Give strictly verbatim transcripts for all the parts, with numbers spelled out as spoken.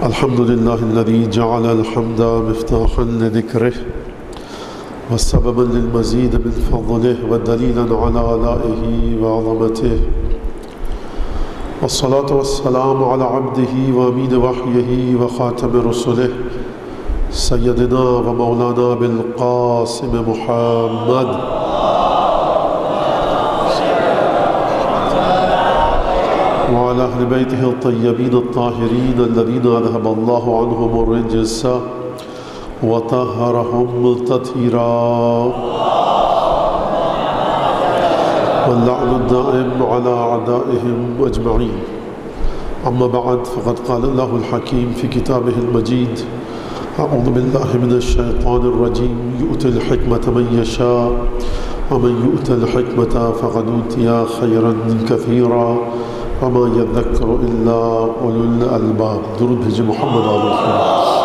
الحمد لله الذي جعل الحمد مفتاحا لذكره وسببا للمزيد من فضله ودليلا على آلائه وعظمته، والصلاة والسلام على عبده وأمين وحيه وخاتم رسله سيدنا ومولانا بالقاسم محمد وعلى أهل بيته الطيبين الطاهرين الذين أذهب الله عنهم الرجس وطهرهم تطهيرا، واللعن الدائم على أعدائهم أجمعين. أما بعد، فقد قال الله الحكيم في كتابه المجيد: أعوذ بالله من الشيطان الرجيم، يؤتي الحكمة من يشاء ومن يؤت الحكمة فقد أوتي خيرا كثيرا وما يذكر إلا أولو الألباب. درود بھیجے محمد علیہ.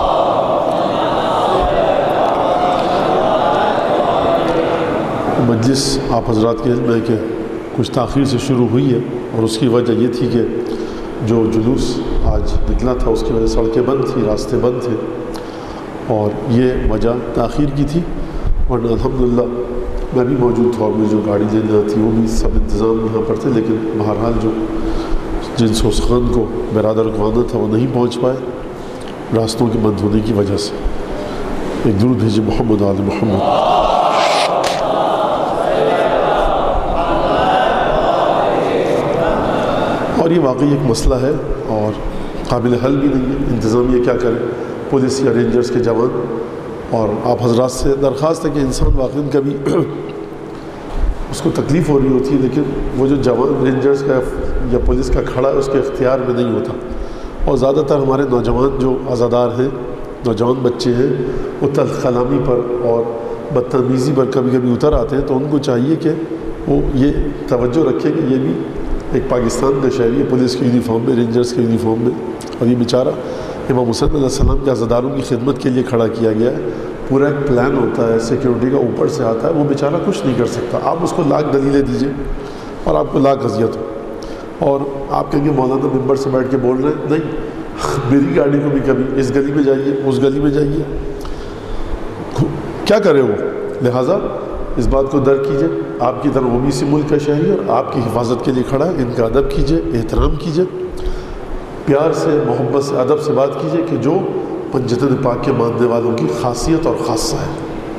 مجلس آپ حضرات کے علم ہے کہ کچھ تاخیر سے شروع ہوئی ہے، اور اس کی وجہ یہ تھی کہ جو جلوس آج نکلا تھا اس کی وجہ سڑکیں بند تھی، راستے بند تھے، اور یہ وجہ تاخیر کی تھی. ورنہ الحمدللہ میں بھی موجود تھا، اور مجھے جو گاڑی لینا تھی وہ بھی سب انتظام یہاں پر تھے، لیکن بہرحال جو جن سوسخان کو برادر کو آنا تھا وہ نہیں پہنچ پائے راستوں کے بند ہونے کی وجہ سے. ایک درود بھیجے محمد آل محمد. اور یہ واقعی ایک مسئلہ ہے اور قابل حل بھی نہیں ہے. انتظامیہ کیا کرے، پولیس یا رینجرز کے جوان. اور آپ حضرات سے درخواست ہے کہ انسان واقعی کبھی اس کو تکلیف ہو رہی ہوتی ہے، لیکن وہ جو جوان رینجرز کا یا پولیس کا کھڑا ہے اس کے اختیار میں نہیں ہوتا. اور زیادہ تر ہمارے نوجوان جو عزادار ہیں، نوجوان بچے ہیں، وہ تلخ کلامی پر اور بدتمیزی پر کبھی کبھی اتر آتے ہیں. تو ان کو چاہیے کہ وہ یہ توجہ رکھے کہ یہ بھی ایک پاکستان کا شہری ہے، پولیس کے یونیفارم میں، رینجرز کے یونیفارم میں، اور یہ بیچارہ امام حسین علیہ السلام کے عزاداروں کی خدمت کے لیے کھڑا کیا گیا ہے. پورا ایک پلان ہوتا ہے، سیکیورٹی کا اوپر سے آتا ہے، وہ بیچارہ کچھ نہیں کر سکتا. آپ اس کو لاکھ دلیلیں دیجئے اور آپ کو لاکھ اذیت ہو، اور آپ کہیں گے مولانا ممبر سے بیٹھ کے بول رہے ہیں. نہیں، میری گاڑی کو بھی کبھی اس گلی میں جائیے، اس گلی میں جائیے، کیا کرے وہ. لہٰذا اس بات کو درک کیجئے، آپ کی طرح وہ بھی اسی ملک کا شہری اور آپ کی حفاظت کے لیے کھڑا ہے. ان کا ادب کیجئے، احترام کیجئے، پیار سے، محبت سے، ادب سے بات کیجئے کہ جو پنجتن پاک کے ماننے والوں کی خاصیت اور خاصہ ہے.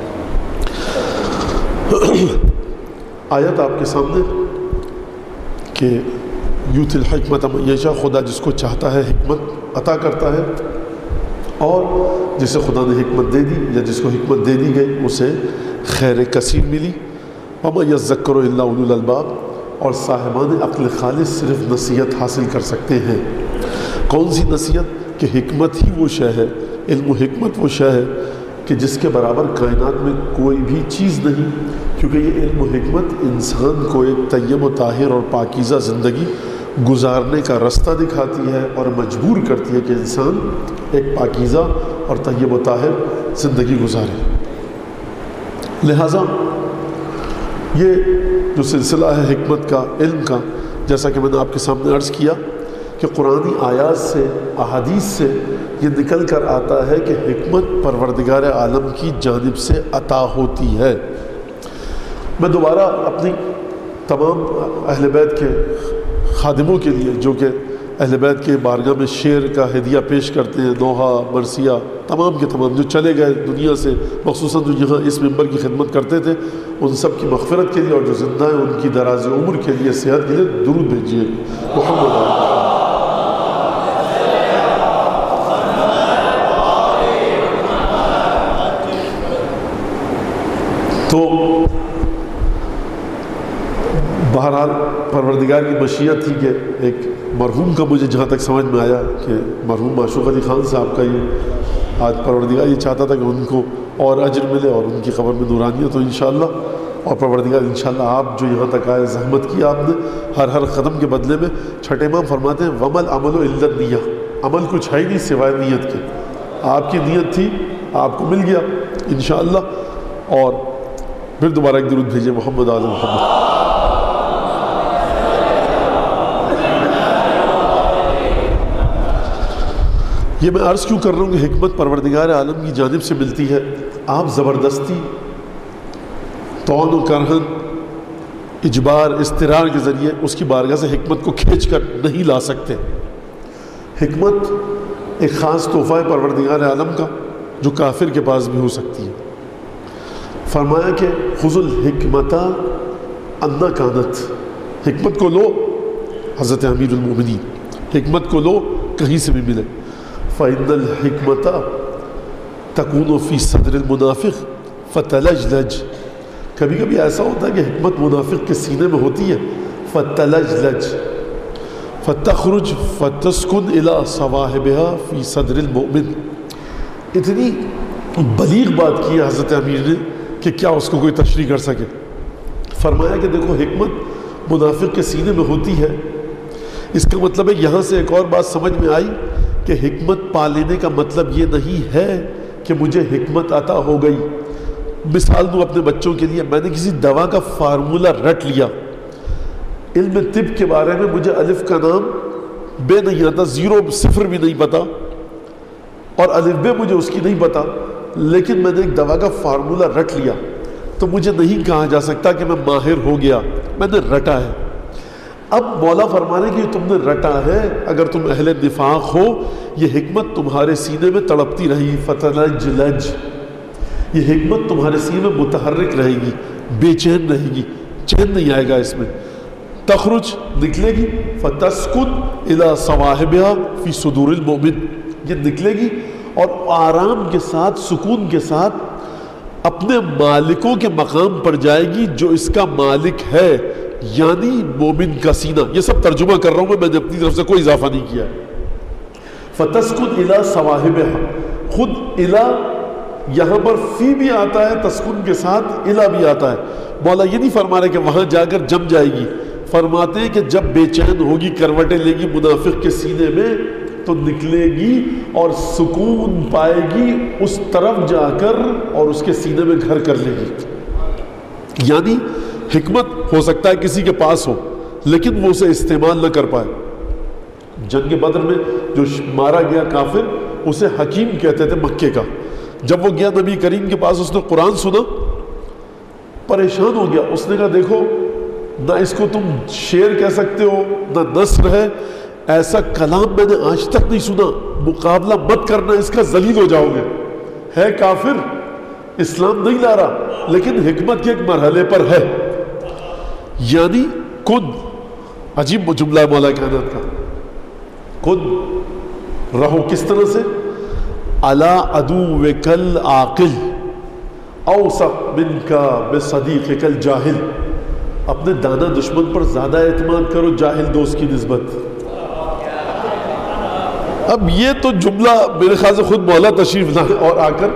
آیت آپ کے سامنے کہ یوت الحکمت من یشاء، خدا جس کو چاہتا ہے حکمت عطا کرتا ہے، اور جسے خدا نے حکمت دے دی یا جس کو حکمت دے دی گئی اسے خیر کثیر ملی. وما یذکر الا اولو الالباب، اور صاحبان عقل خالص صرف نصیحت حاصل کر سکتے ہیں. کون سی نصیحت؟ کہ حکمت ہی وہ شے ہے، علم و حکمت وہ شے ہے کہ جس کے برابر کائنات میں کوئی بھی چیز نہیں. کیونکہ یہ علم و حکمت انسان کو ایک طیب و طاہر اور پاکیزہ زندگی گزارنے کا رستہ دکھاتی ہے اور مجبور کرتی ہے کہ انسان ایک پاکیزہ اور طیب و طاہر زندگی گزارے. لہٰذا یہ جو سلسلہ ہے حکمت کا، علم کا، جیسا کہ میں نے آپ کے سامنے عرض کیا کہ قرآنی آیات سے، احادیث سے یہ نکل کر آتا ہے کہ حکمت پروردگار عالم کی جانب سے عطا ہوتی ہے. میں دوبارہ اپنی تمام اہل بیت کے خادموں کے لیے جو کہ اہل بیت کے بارگاہ میں شعر کا ہدیہ پیش کرتے ہیں، نوحہ، مرثیہ، تمام کے تمام جو چلے گئے دنیا سے، خصوصاً جو یہاں اس ممبر کی خدمت کرتے تھے، ان سب کی مغفرت کے لیے، اور جو زندہ ہیں ان کی دراز عمر کے لیے، صحت کے لیے درود بھیجیے محمد علیہ. تو بہرحال پروردگار کی مشیت تھی کہ ایک مرحوم کا، مجھے جہاں تک سمجھ میں آیا کہ مرحوم معشوق علی خان صاحب کا یہ آج پروردگار یہ چاہتا تھا کہ ان کو اور اجر ملے اور ان کی قبر میں نورانیت ہو انشاءاللہ. اور پروردگار انشاءاللہ آپ جو یہاں تک آئے، زحمت کی آپ نے ہر ہر قدم کے بدلے میں. چھٹے امام فرماتے ہیں وَمَا الْعَمَلُ إِلَّا النِّيَّةُ، عمل کچھ ہے ہی نہیں سوائے نیت کے. آپ کی نیت تھی، آپ کو مل گیا انشاءاللہ. اور پھر دوبارہ ایک درود بھیجے محمد آل محمد. یہ میں عرض کیوں کر رہا ہوں کہ حکمت پروردگار عالم کی جانب سے ملتی ہے. آپ زبردستی طعن و کرہن اجبار استرار کے ذریعے اس کی بارگاہ سے حکمت کو کھینچ کر نہیں لا سکتے. حکمت ایک خاص تحفہ ہے پروردگار عالم کا جو کافر کے پاس بھی ہو سکتی ہے. فرمایا کہ خذ الحکمت انا کانت، حکمت کو لو حضرت امیر المومنین، حکمت کو لو کہیں سے بھی ملے. فإن الحکمت تکون فی صدر المنافق فتلجلج، کبھی کبھی ایسا ہوتا ہے کہ حکمت منافق کے سینے میں ہوتی ہے. فتلجلج فتخرج فتسکن الی صواحبها فی صدر المؤمن. اتنی بلیغ بات کی ہے حضرت امیر نے کہ کیا اس کو کوئی تشریح کر سکے. فرمایا کہ دیکھو حکمت منافق کے سینے میں ہوتی ہے. اس کا مطلب ہے یہاں سے ایک اور بات سمجھ میں آئی کہ حکمت پا لینے کا مطلب یہ نہیں ہے کہ مجھے حکمت عطا ہو گئی. مثال دوں اپنے بچوں کے لیے، میں نے کسی دوا کا فارمولہ رٹ لیا، علم طب کے بارے میں مجھے الف کا نام بے نہیں آتا، زیرو صفر بھی نہیں پتا، اور الف بے مجھے اس کی نہیں پتا، لیکن میں نے ایک دوا کا فارمولہ رٹ لیا تو مجھے نہیں کہا جا سکتا کہ میں ماہر ہو گیا، میں نے رٹا ہے. اب مولا فرمانے کہ تم نے رٹا ہے، اگر تم اہل نفاق ہو یہ حکمت تمہارے سینے میں تڑپتی رہی. فتلجلج، یہ حکمت تمہارے سینے میں متحرک رہے گی، بے چین رہے گی، چین نہیں آئے گا اس میں. تخرج، نکلے گی. فتسکن الی صواحبها فی صدور المؤمن، یہ نکلے گی اور آرام کے ساتھ سکون کے ساتھ اپنے مالکوں کے مقام پر جائے گی جو اس کا مالک ہے، یعنی مومن کا سینہ. یہ سب ترجمہ کر رہا ہوں میں، میں نے اپنی طرف سے کوئی اضافہ نہیں کیا. فتسکن الی صواحبها، خود الی یہاں پر فی بھی آتا ہے تسکن کے ساتھ، الی بھی آتا ہے. مولا یہ نہیں فرما رہے کہ وہاں جا کر جم جائے گی، فرماتے ہیں کہ جب بے چین ہوگی کروٹیں لے گی منافق کے سینے میں تو نکلے گی اور سکون پائے گی اس طرف جا کر اور اس کے سینے میں گھر کر لے گی. یعنی حکمت ہو سکتا ہے کسی کے پاس ہو لیکن وہ اسے استعمال نہ کر پائے. جنگ بدر میں جو مارا گیا کافر اسے حکیم کہتے تھے مکے کا. جب وہ گیا نبی کریم کے پاس، اس نے قرآن سنا، پریشان ہو گیا. اس نے کہا دیکھو نہ اس کو تم شعر کہہ سکتے ہو نہ نثر ہے، ایسا کلام میں نے آج تک نہیں سنا، مقابلہ مت کرنا، اس کا ذلیل ہو جاؤ گے. ہے کافر، اسلام نہیں لا رہا لیکن حکمت کے ایک مرحلے پر ہے. یعنی کن، عجیب جملہ مولا کائنات کا، کن رہو کس طرح سے، علی عدوک العاقل اوثق منک بصدیقک الجاہل، اپنے دانا دشمن پر زیادہ اعتماد کرو جاہل دوست کی نسبت. اب یہ تو جملہ میرے خیال سے خود مولا تشریف لائے اور آ کر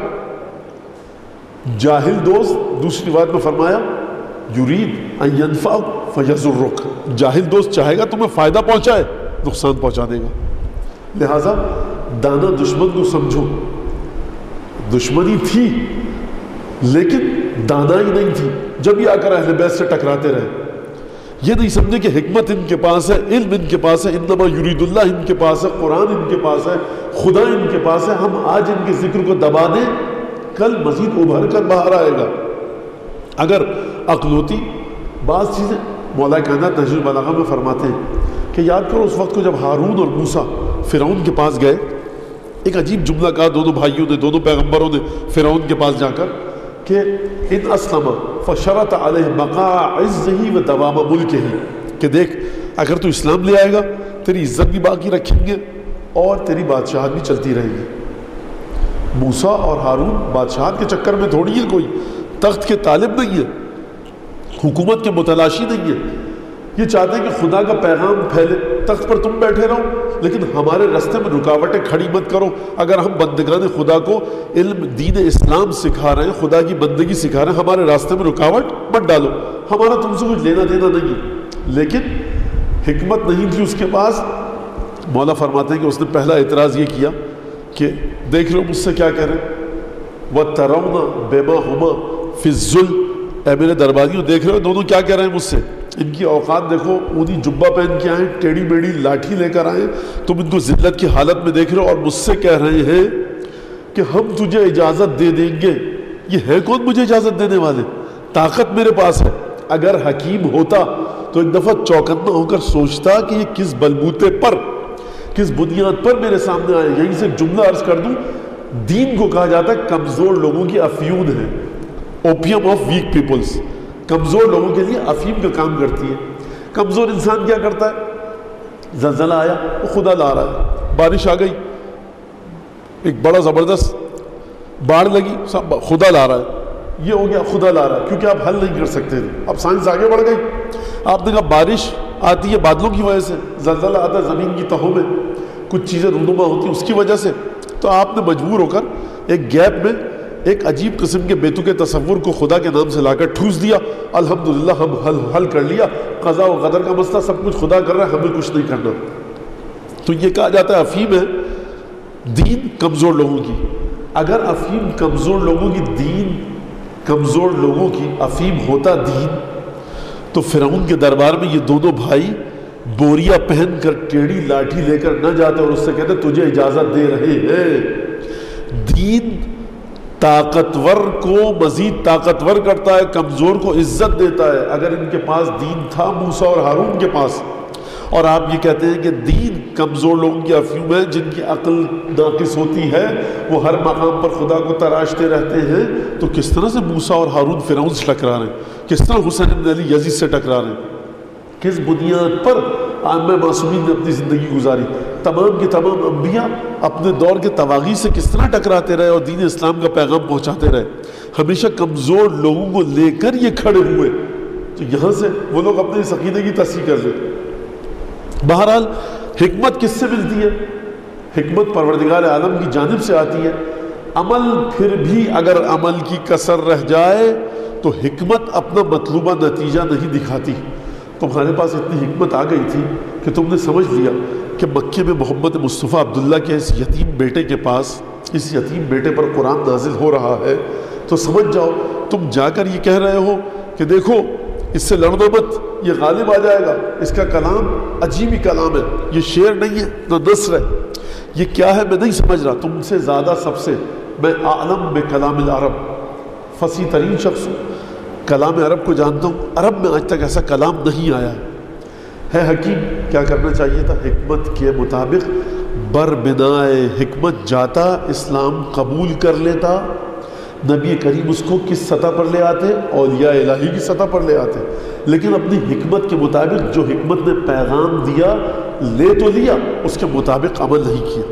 جاہل دوست، دوسری بات میں فرمایا یرید ان ینفعک فیضرک، جاہل دوست چاہے گا تمہیں فائدہ پہنچائے نقصان پہنچا دے گا. لہذا دانا دشمن کو سمجھو، دشمنی تھی لیکن دانا ہی نہیں تھی. جب یہ آ کر اہل بیت سے ٹکراتے رہے، یہ نہیں سمجھے کہ حکمت ان کے پاس ہے، علم ان کے پاس ہے، انما یرید اللہ ان کے پاس ہے، قرآن ان کے پاس ہے، خدا ان کے پاس ہے. ہم آج ان کے ذکر کو دبا دیں کل مزید ابھر کر باہر آئے گا. اگر عقل ہوتی، بعض چیزیں مولا کائنات نہج البلاغہ میں فرماتے ہیں کہ یاد کرو اس وقت کو جب ہارون اور موسیٰ فرعون کے پاس گئے، ایک عجیب جملہ کہا دونوں بھائیوں نے، دونوں پیغمبروں نے فرعون کے پاس جا کر کہ ان اسلم فشرط علیہ بقاء عزہ و دوام ملکہ، کہ دیکھ اگر تو اسلام لے آئے گا تیری عزت بھی باقی رکھیں گے اور تیری بادشاہت بھی چلتی رہے گی. موسیٰ اور ہارون بادشاہت کے چکر میں تھوڑی ہے، کوئی تخت کے طالب نہیں ہے، حکومت کے متلاشی نہیں ہے. یہ چاہتے ہیں کہ خدا کا پیغام پھیلے، تخت پر تم بیٹھے رہو لیکن ہمارے راستے میں رکاوٹیں کھڑی مت کرو. اگر ہم بندگان خدا کو علم دین اسلام سکھا رہے ہیں، خدا کی بندگی سکھا رہے ہیں، ہمارے راستے میں رکاوٹ مت ڈالو، ہمارا تم سے کچھ لینا دینا نہیں ہے. لیکن حکمت نہیں تھی اس کے پاس. مولا فرماتے ہیں کہ اس نے پہلا اعتراض یہ کیا کہ دیکھ لو مجھ سے کیا کہہ رہے ہیں، وَتَرَوْنَ بِمَا هُمَا فِي الظُّلْمِ، اے میرے درباریوں دیکھ رہے ہو دونوں کیا کہہ رہے ہیں مجھ سے ان کی اوقات دیکھو، اونی جبہ پہن کے آئیں، ٹیڑھی میڑھی لاٹھی لے کر آئیں، تم ان کو ذلت کی حالت میں دیکھ رہے ہو اور مجھ سے کہہ رہے ہیں کہ ہم تجھے اجازت دے دیں گے۔ یہ ہے کون مجھے اجازت دینے والے؟ طاقت میرے پاس ہے۔ اگر حکیم ہوتا تو ایک دفعہ چوکنا ہو کر سوچتا کہ یہ کس بلبوتے پر، کس بنیاد پر میرے سامنے آئے۔ یہیں سے جملہ عرض کر دوں، دین کو کہا جاتا ہے کمزور لوگوں کی افیون ہے، اوپیم آف ویک پیپلز۔ کمزور لوگوں کے لیے افیم کا کام کرتی ہے۔ کمزور انسان کیا کرتا ہے؟ زلزلہ آیا، وہ خدا لا رہا ہے، بارش آ گئی، ایک بڑا زبردست باڑھ لگی، سب خدا لا رہا ہے، یہ ہو گیا خدا لا رہا ہے، کیونکہ آپ حل نہیں کر سکتے تھے۔ اب سائنس آگے بڑھ گئی، آپ نے کہا بارش آتی ہے بادلوں کی وجہ سے، زلزلہ آتا ہے زمین کی تہوں میں، کچھ چیزیں رونما ہوتی ہیں اس کی وجہ سے، تو آپ نے مجبور ہو کر ایک گیپ میں ایک عجیب قسم کے بیتو کے تصور کو خدا کے نام سے لا کر ٹھوس دیا۔ الحمدللہ ہم حل حل کر لیا، قضا و قدر کا مسئلہ سب کچھ خدا کر رہا ہے، ہمیں کچھ نہیں کرنا۔ تو یہ کہا جاتا ہے افیم ہے دین کمزور لوگوں کی۔ اگر افیم کمزور لوگوں کی دین کمزور لوگوں کی افیم ہوتا دین، تو فرعون کے دربار میں یہ دونوں بھائی بوریا پہن کر ٹیڑھی لاٹھی لے کر نہ جاتے اور اس سے کہتے تجھے اجازت دے رہے ہیں۔ دین طاقتور کو مزید طاقتور کرتا ہے، کمزور کو عزت دیتا ہے۔ اگر ان کے پاس دین تھا موسیٰ اور ہارون کے پاس، اور آپ یہ کہتے ہیں کہ دین کمزور لوگوں کی افیون ہے، جن کی عقل ناقص ہوتی ہے، وہ ہر مقام پر خدا کو تراشتے رہتے ہیں، تو کس طرح سے موسیٰ اور ہارون فرعون سے ٹکرا رہے ہیں؟ کس طرح حسین بن علی یزید سے ٹکرا رہے ہیں؟ کس بنیاد پر عامہ معصومین نے اپنی زندگی گزاری؟ تمام کے تمام انبیاء اپنے دور کے طواغی سے کس طرح ٹکراتے رہے اور دین اسلام کا پیغام پہنچاتے رہے؟ ہمیشہ کمزور لوگوں کو لے کر یہ کھڑے ہوئے۔ تو یہاں سے وہ لوگ اپنے اس عقیدے کی تصحیح کر لیتے۔ بہرحال حکمت کس سے ملتی ہے؟ حکمت پروردگار عالم کی جانب سے آتی ہے۔ عمل پھر بھی اگر عمل کی کسر رہ جائے تو حکمت اپنا مطلوبہ نتیجہ نہیں دکھاتی۔ تمہارے پاس اتنی حکمت آ گئی تھی کہ تم نے سمجھ لیا کہ مکے میں محمد مصطفیٰ عبداللہ کے اس یتیم بیٹے کے پاس، اس یتیم بیٹے پر قرآن نازل ہو رہا ہے، تو سمجھ جاؤ تم جا کر یہ کہہ رہے ہو کہ دیکھو اس سے لڑنا مت، یہ غالب آ جائے گا، اس کا کلام عجیبی کلام ہے، یہ شعر نہیں ہے نہ نثر ہے، یہ کیا ہے میں نہیں سمجھ رہا، تم سے زیادہ سب سے میں عالم بکلام العرب، فصیح ترین شخص ہوں، کلام عرب کو جانتا ہوں، عرب میں آج تک ایسا کلام نہیں آیا ہے۔ ہے حکیم، کیا کرنا چاہیے تھا؟ حکمت کے مطابق بر بنائے حکمت جاتا، اسلام قبول کر لیتا۔ نبی کریم اس کو کس سطح پر لے آتے؟ اولیاء الہی کی سطح پر لے آتے، لیکن اپنی حکمت کے مطابق جو حکمت نے پیغام دیا لے تو لیا، اس کے مطابق عمل نہیں کیا۔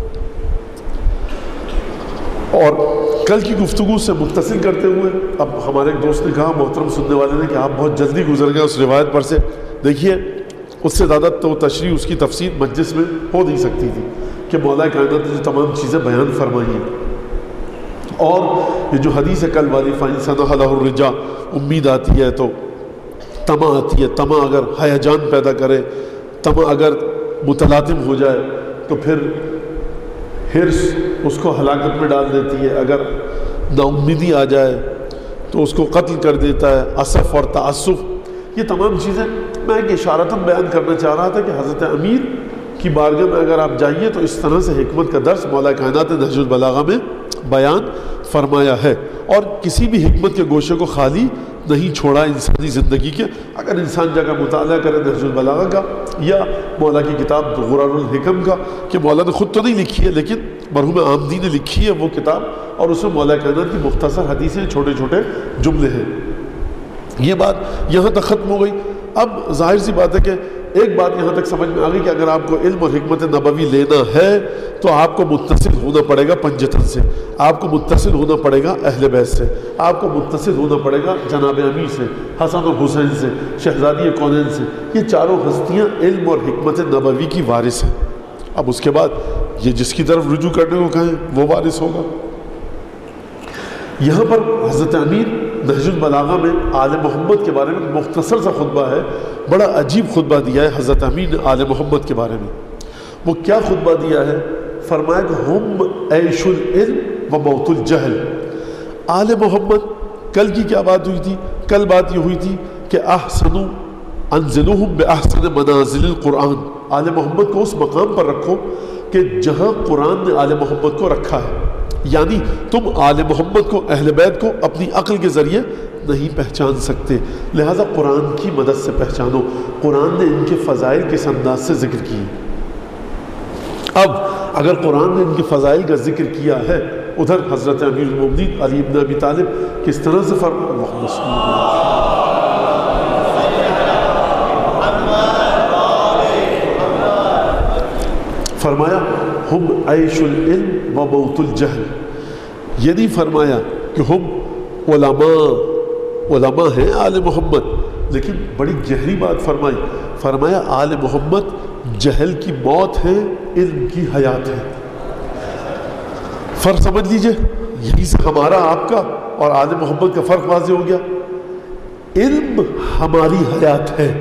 اور کل کی گفتگو سے متصل کرتے ہوئے اب ہمارے ایک دوست نے کہا، محترم سننے والے نے، کہ آپ بہت جلدی گزر گئے اس روایت پر سے۔ دیکھیے اس سے زیادہ تو تشریح، اس کی تفسیر مجلس میں ہو نہیں سکتی تھی کہ مولا کائنات نے جو تمام چیزیں بیان فرمائی ہیں۔ اور یہ جو حدیث ہے کل والی، فَإِنْ لَهُ الرِّجَا، امید آتی ہے تو طمع آتی ہے، طمع اگر ہیجان پیدا کرے، طمع اگر متلاطم ہو جائے تو پھر حرص اس کو ہلاکت میں ڈال دیتی ہے، اگر نا امیدی آ جائے تو اس کو قتل کر دیتا ہے، اسف اور تعصف، یہ تمام چیزیں میں ایک اشارتاً بیان کرنا چاہ رہا تھا کہ حضرت امیر کی بارگاہ میں اگر آپ جائیے تو اس طرح سے حکمت کا درس مولا کائنات نے نہج البلاغہ میں بیان فرمایا ہے، اور کسی بھی حکمت کے گوشے کو خالی نہیں چھوڑا انسانی زندگی کے۔ اگر انسان جگہ مطالعہ کرے نہج البلاغہ کا یا مولا کی کتاب غرر الحکم کا، کہ مولا نے خود تو نہیں لکھی ہے لیکن مرحوم آمدی نے لکھی ہے وہ کتاب، اور اس میں مولا کائنات کی مختصر حدیثیں، چھوٹے چھوٹے جملے ہیں۔ یہ بات یہاں تک ختم ہو گئی۔ اب ظاہر سی بات ہے کہ ایک بات یہاں تک سمجھ میں آ گئی کہ اگر آپ کو علم اور حکمت نبوی لینا ہے تو آپ کو متصل ہونا پڑے گا پنجتن سے، آپ کو متصل ہونا پڑے گا اہل بیت سے، آپ کو متصل ہونا پڑے گا جناب امیر سے، حسن اور حسین سے، شہزادی کونین سے۔ یہ چاروں ہستیاں علم اور حکمت نبوی کی وارث ہیں۔ اب اس کے بعد یہ جس کی طرف رجوع کرنے کو کہیں وہ وارث ہوگا۔ یہاں پر حضرت امیر نہج البلاغہ میں آل محمد کے بارے میں مختصر سا خطبہ ہے، بڑا عجیب خطبہ دیا ہے حضرت امیر نے آل محمد کے بارے میں۔ وہ کیا خطبہ دیا ہے؟ فرمایا کہ ہم عیش العلم و موت الجہل۔ آل محمد، کل کی کیا بات ہوئی تھی؟ کل بات یہ ہوئی تھی کہ احسنوا انزلوہم بأحسن منازل القرآن، آل محمد کو اس مقام پر رکھو کہ جہاں قرآن نے آل محمد کو رکھا ہے. یعنی تم آل محمد کو، اہل بیت کو اپنی عقل کے ذریعے نہیں پہچان سکتے، لہٰذا قرآن کی مدد سے پہچانو. قرآن نے ان کے فضائل کس انداز سے ذکر کیے. اب اگر قرآن نے ان کے فضائل کا ذکر کیا ہے، ادھر حضرت امیر المومنین علی ابن ابی طالب کس طرح سے فرمایا ہم عیش العلم و موت الجہل. یہ نہیں فرمایا کہ ہم علماء علماء ہیں آل محمد، لیکن بڑی گہری بات فرمائی. فرمایا آل محمد جہل کی موت ہے، علم کی حیات ہے. فرق سمجھ لیجئے، یہیں سے ہمارا آپ کا اور آل محمد کا فرق واضح ہو گیا. علم ہماری حیات ہے.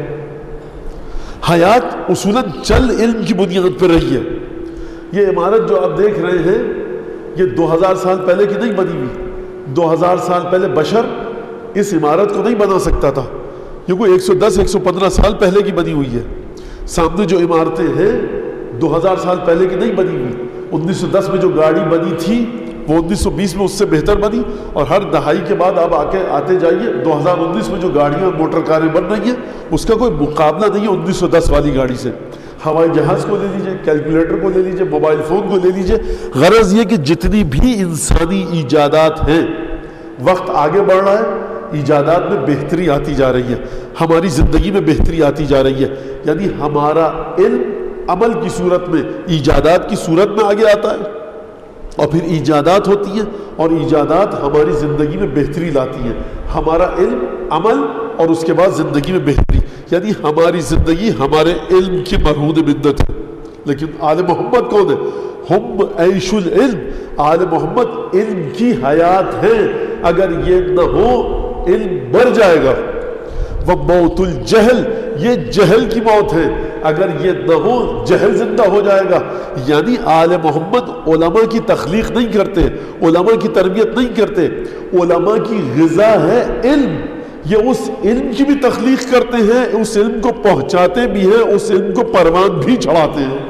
حیات اصولاً چل علم کی بنیاد پر رہی ہے. یہ عمارت جو آپ دیکھ رہے ہیں یہ دو ہزار سال پہلے کی نہیں بنی ہوئی. دو ہزار سال پہلے بشر اس عمارت کو نہیں بنا سکتا تھا، یہ کوئی ایک سو دس ایک سو پندرہ سال پہلے کی بنی ہوئی ہے. سامنے جو عمارتیں ہیں دو ہزار سال پہلے کی نہیں بنی ہوئی. انیس سو دس میں جو گاڑی بنی تھی وہ انیس سو بیس میں اس سے بہتر بنی، اور ہر دہائی کے بعد آپ آ کے آتے جائیے دو ہزار انیس میں جو گاڑیاں موٹر کاریں بن رہی ہیں اس کا کوئی مقابلہ نہیں ہے انیس سو دس والی گاڑی سے. ہوائی جہاز کو لے لیجئے، کیلکولیٹر کو لے لیجئے، موبائل فون کو لے لیجئے. غرض یہ کہ جتنی بھی انسانی ایجادات ہیں، وقت آگے بڑھ رہا ہے، ایجادات میں بہتری آتی جا رہی ہے، ہماری زندگی میں بہتری آتی جا رہی ہے. یعنی ہمارا علم عمل کی صورت میں، ایجادات کی صورت میں آگے آتا ہے، اور پھر ایجادات ہوتی ہیں اور ایجادات ہماری زندگی میں بہتری لاتی ہیں. ہمارا علم، عمل اور اس کے بعد زندگی میں بہتری، یعنی ہماری زندگی ہمارے علم کی مرہون منت ہے. لیکن آل محمد کون ہے؟ ہم عیش العلم، آل محمد علم کی حیات ہیں. اگر یہ نہ ہو علم مر جائے گا. وہ موت الجہل، یہ جہل کی موت ہے. اگر یہ نہ ہو جہل زندہ ہو جائے گا. یعنی آل محمد علماء کی تخلیق نہیں کرتے، علماء کی تربیت نہیں کرتے. علماء کی غذا ہے علم. یہ اس علم کی بھی تخلیق کرتے ہیں، اس علم کو پہنچاتے بھی ہیں، اس علم کو پروان بھی چڑھاتے ہیں.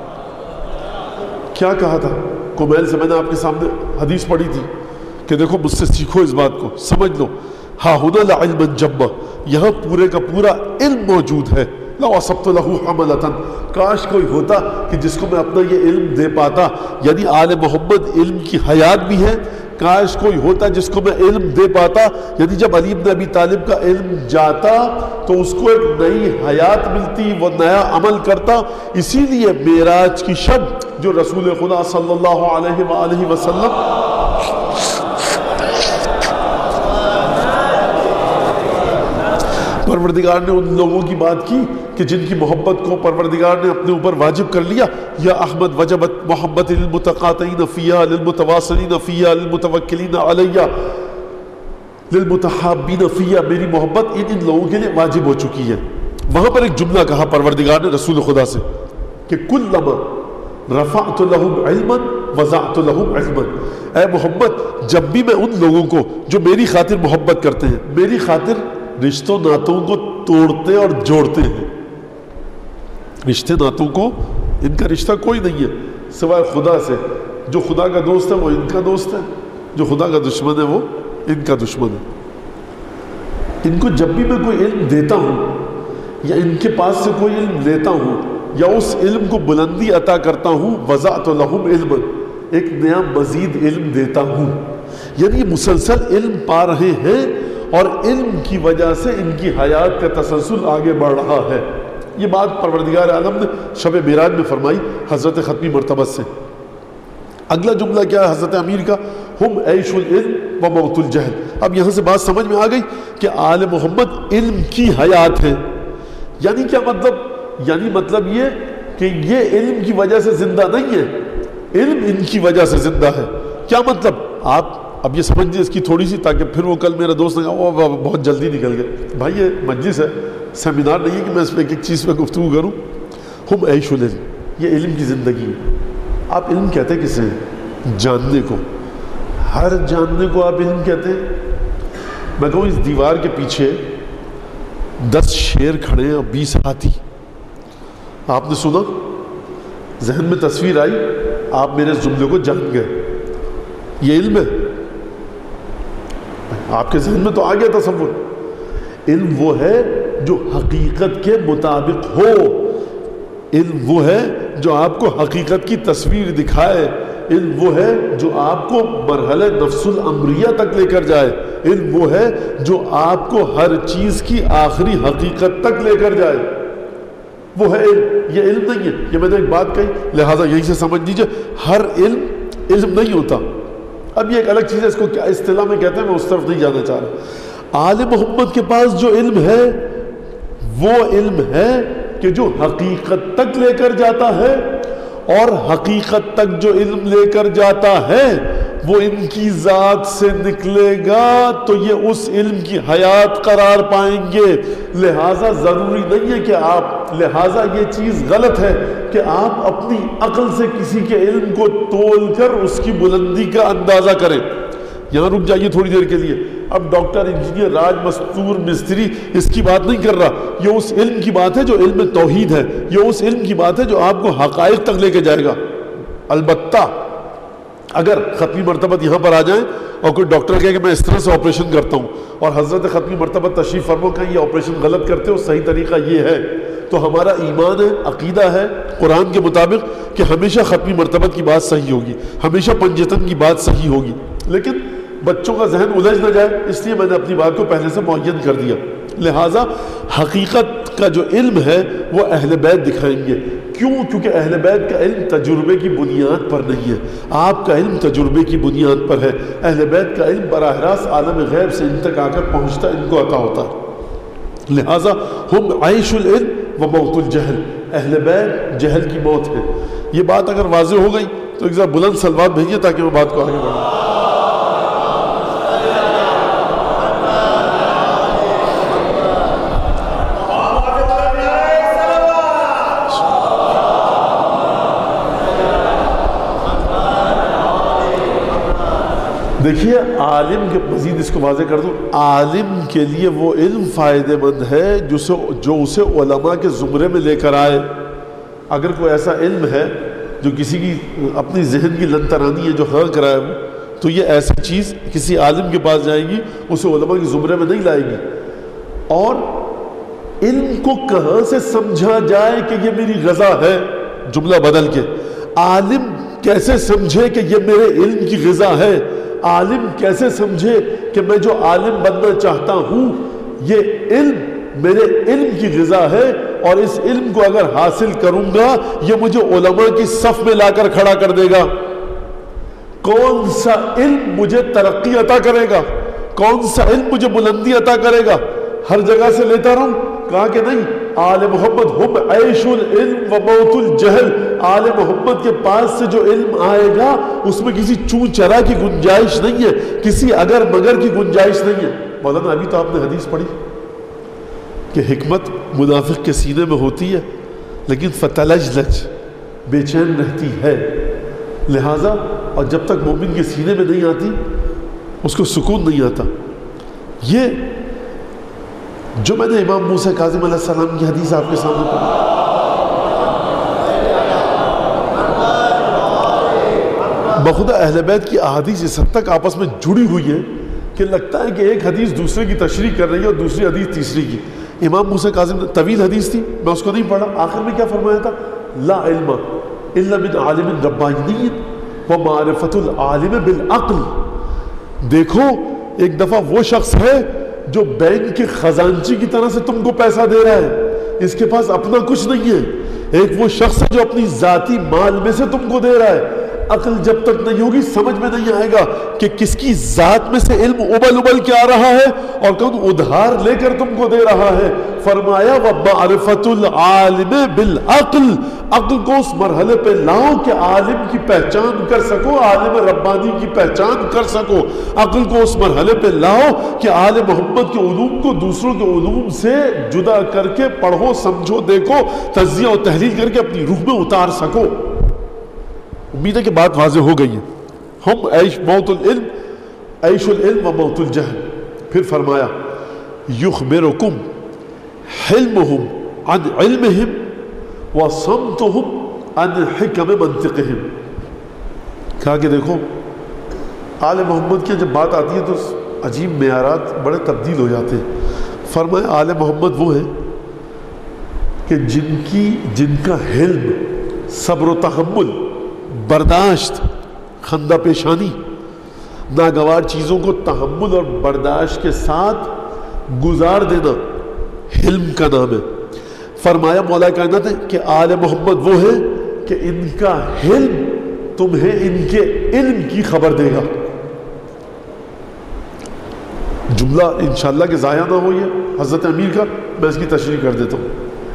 کیا کہا تھا کمیل سے؟ میں نے آپ کے سامنے حدیث پڑھی تھی کہ دیکھو مجھ سے سیکھو، اس بات کو سمجھ لو. ہا ہنا لعلما جما، یہاں پورے کا پورا علم موجود ہے. لو اصبت له حملۃ، کاش کوئی ہوتا کہ جس کو میں اپنا یہ علم دے پاتا. یعنی آل محمد علم کی حیات بھی ہے. کاش کوئی ہوتا جس کو میں علم دے پاتا. یعنی جب علی بن ابی طالب کا علم جاتا تو اس کو ایک نئی حیات ملتی، وہ نیا عمل کرتا. اسی لیے معراج کی شب جو رسول خدا صلی اللہ علیہ وآلہ وسلم پروردگار نے ان لوگوں کی بات کی کہ جن کی محبت کو پروردگار نے اپنے اوپر واجب کر لیا. یا احمد وجبت محبت للمتقاطعین فیہا، للمتواصلین فیہا، للمتوکلین علیہ، للمتحابین فیہا. میری محبت ان ان لوگوں کے لیے واجب ہو چکی ہے. وہاں پر ایک جملہ کہا پروردگار نے رسول خدا سے کہ کلما رفعت لہم علما وضعت لہم علما. اے محمد، جب بھی میں ان لوگوں کو جو میری خاطر محبت کرتے ہیں، میری خاطر رشتوں ناتوں کو توڑتے اور جوڑتے ہیں. رشتے ناتوں کو، ان کا رشتہ کوئی نہیں ہے سوائے خدا سے. جو خدا کا دوست ہے وہ ان کا دوست ہے، جو خدا کا دشمن ہے وہ ان کا دشمن ہے. ان کو جب بھی میں کوئی علم دیتا ہوں یا ان کے پاس سے کوئی علم لیتا ہوں یا اس علم کو بلندی عطا کرتا ہوں، وضعت لہم علما، ایک نیا مزید علم دیتا ہوں. یعنی یہ مسلسل علم پا رہے ہیں اور علم کی وجہ سے ان کی حیات کا تسلسل آگے بڑھ رہا ہے. یہ بات پروردگار عالم نے شب معراج میں فرمائی حضرت ختمی مرتبہ سے. اگلا جملہ کیا ہے حضرت امیر کا؟ ہم عیش العلم و موت الجہل. اب یہاں سے بات سمجھ میں آ گئی کہ آل محمد علم کی حیات ہے. یعنی کیا مطلب؟ یعنی مطلب یہ کہ یہ علم کی وجہ سے زندہ نہیں ہے، علم ان کی وجہ سے زندہ ہے. کیا مطلب؟ آپ اب یہ سمجھ لیجیے اس کی تھوڑی سی، تاکہ پھر وہ کل میرا دوست نے کہا وہ بہت جلدی نکل گئے. بھائی یہ مجلس ہے، سیمینار نہیں ہے کہ میں اس پہ ایک ایک چیز پہ گفتگو کروں. ہم عیش العلم، یہ علم کی زندگی ہے. آپ علم کہتے کسے ہیں؟ جاننے کو. ہر جاننے کو آپ علم کہتے ہیں. میں کہوں اس دیوار کے پیچھے دس شیر کھڑے ہیں اور بیس ہاتھی. آپ نے سنا, ذہن میں تصویر آئی, آپ میرے اس جملے کو جان گئے. یہ علم ہے. آپ کے ذہن میں تو آ گیا تصور. علم وہ ہے جو حقیقت کے مطابق ہو. علم وہ ہے جو آپ کو حقیقت کی تصویر دکھائے. علم وہ ہے جو آپ کو مرحلہ نفس الامریہ تک لے کر جائے. علم وہ ہے جو آپ کو ہر چیز کی آخری حقیقت تک لے کر جائے. وہ ہے علم. یہ علم نہیں ہے. یہ میں نے ایک بات کہی, لہٰذا یہیں سے سمجھ لیجیے, ہر علم علم نہیں ہوتا. اب یہ ایک الگ چیز ہے, اس کو کیا اصطلاح میں کہتے ہیں, میں اس طرف نہیں جانا چاہ رہا. آل محمد کے پاس جو علم ہے وہ علم ہے کہ جو حقیقت تک لے کر جاتا ہے, اور حقیقت تک جو علم لے کر جاتا ہے وہ ان کی ذات سے نکلے گا تو یہ اس علم کی حیات قرار پائیں گے. لہٰذا ضروری نہیں ہے کہ آپ, لہٰذا یہ چیز غلط ہے کہ آپ اپنی عقل سے کسی کے علم کو تول کر اس کی بلندی کا اندازہ کریں. یہاں رک جائیے تھوڑی دیر کے لیے. اب ڈاکٹر, انجینئر, راج مستور, مستری, اس کی بات نہیں کر رہا. یہ اس علم کی بات ہے جو علم توحید ہے. یہ اس علم کی بات ہے جو آپ کو حقائق تک لے کے جائے گا. البتہ اگر ختمی مرتبہ یہاں پر آ جائیں اور کوئی ڈاکٹر کہے کہ میں اس طرح سے آپریشن کرتا ہوں, اور حضرت ختمی مرتبہ تشریف فرما کہ یہ آپریشن غلط کرتے ہو, صحیح طریقہ یہ ہے, تو ہمارا ایمان ہے, عقیدہ ہے قرآن کے مطابق کہ ہمیشہ ختمی مرتبہ کی بات صحیح ہوگی, ہمیشہ پنجتن کی بات صحیح ہوگی. لیکن بچوں کا ذہن الجھ نہ جائے, اس لیے میں نے اپنی بات کو پہلے سے معین کر دیا. لہٰذا حقیقت کا جو علم ہے وہ اہل بیت دکھائیں گے. کیوں؟ کیونکہ اہل بیت کا علم تجربے کی بنیاد پر نہیں ہے, آپ کا علم تجربے کی بنیاد پر ہے. اہل بیت کا علم براہ راست عالم غیب سے ان تک آ کر پہنچتا, ان کو عطا ہوتا ہے. لہٰذا ہم عیش العلم و موت الجہل, اہل بیت جہل کی موت ہے. یہ بات اگر واضح ہو گئی تو ایک ذرا بلند صلوات بھیجیے تاکہ میں بات کو آگے بڑھاؤں. دیکھیے, عالم کے مزید اس کو واضح کر دوں, عالم کے لیے وہ علم فائدہ مند ہے جو جو اسے علماء کے زمرے میں لے کر آئے. اگر کوئی ایسا علم ہے جو کسی کی اپنی ذہن کی لنترانی ہے جو ہاں کرائے وہ, تو یہ ایسی چیز کسی عالم کے پاس جائے گی, اسے علماء کے زمرے میں نہیں لائے گی. اور علم کو کہاں سے سمجھا جائے کہ یہ میری غذا ہے, جملہ بدل کے, عالم کیسے سمجھے کہ یہ میرے علم کی غذا ہے, عالم کیسے سمجھے کہ میں جو عالم بننا چاہتا ہوں یہ علم میرے علم کی غذا ہے, اور اس علم کو اگر حاصل کروں گا یہ مجھے علماء کی صف میں لا کر کھڑا کر دے گا. کون سا علم مجھے ترقی عطا کرے گا, کون سا علم مجھے بلندی عطا کرے گا؟ ہر جگہ سے لیتا رہوں؟ کہا کہ نہیں, آل محمد ہم عیش العلم و موت الجہل. آل محمد کے پاس سے جو علم آئے گا اس میں کسی چون چرا کی گنجائش نہیں ہے, کسی اگر مگر کی گنجائش نہیں ہے. مولانا ابھی تو آپ نے حدیث پڑھی کہ حکمت منافق کے سینے میں ہوتی ہے لیکن فتلجلج, بے چین رہتی ہے. لہٰذا اور جب تک مومن کے سینے میں نہیں آتی اس کو سکون نہیں آتا. یہ جو میں نے امام موسیٰ کاظم علیہ السلام کی حدیث آپ کے سامنے پڑھی, بخدا اہل بیت کی احادیث اس حد تک آپس میں جڑی ہوئی ہے کہ لگتا ہے کہ ایک حدیث دوسرے کی تشریح کر رہی ہے اور دوسری حدیث تیسری کی. امام موسیٰ کاظم نے طویل حدیث تھی, میں اس کو نہیں پڑھا. آخر میں کیا فرمایا تھا؟ لا علم الا من عالم ربانی و معرفت العالم بالعقل. دیکھو, ایک دفعہ وہ شخص ہے جو بینک کے خزانچی کی طرح سے تم کو پیسہ دے رہا ہے, اس کے پاس اپنا کچھ نہیں ہے. ایک وہ شخص ہے جو اپنی ذاتی مال میں سے تم کو دے رہا ہے. عقل جب تک نہیں ہوگی سمجھ میں نہیں آئے گا کہ کس کی ذات میں سے علم ابل ابل کے آ رہا ہے اور کون ادھار لے کر تم کو دے رہا ہے. فرمایا وَمَعْرِفَةُ الْعَالِمِ بِالْعَقْلِ, عقل کو اس مرحلے پہ لاؤ کہ عالم کی پہچان کر سکو, عالم ربانی کی پہچان کر سکو. عقل کو اس مرحلے پہ لاؤ کہ آل محمد کے علوم کو دوسروں کے علوم سے جدا کر کے پڑھو, سمجھو, دیکھو, تجزیہ و تحلیل کر کے اپنی روح میں اتار سکو. امید ہے کہ بات واضح ہو گئی ہے. ہم عیش موت العلم, عیش العلم و موت الجہل. پھر فرمایا یخبرکم حلمہم عن علمہم وصمتہم عن حکم منطقہم. کہا کہ دیکھو آل محمد کی جب بات آتی ہے تو عجیب معیارات بڑے تبدیل ہو جاتے ہیں. فرمایا آل محمد وہ ہیں کہ جن کی جن کا حلم، صبر و تحمل، برداشت، خندہ پیشانی، ناگوار چیزوں کو تحمل اور برداشت کے ساتھ گزار دینا حلم کا نام ہے. فرمایا مولا کائنات ہے کہ آل محمد وہ ہیں کہ ان کا حلم تمہیں ان کے علم کی خبر دے گا. جملہ انشاءاللہ کہ ضائع نہ ہو یہ حضرت امیر کا، میں اس کی تشریح کر دیتا ہوں.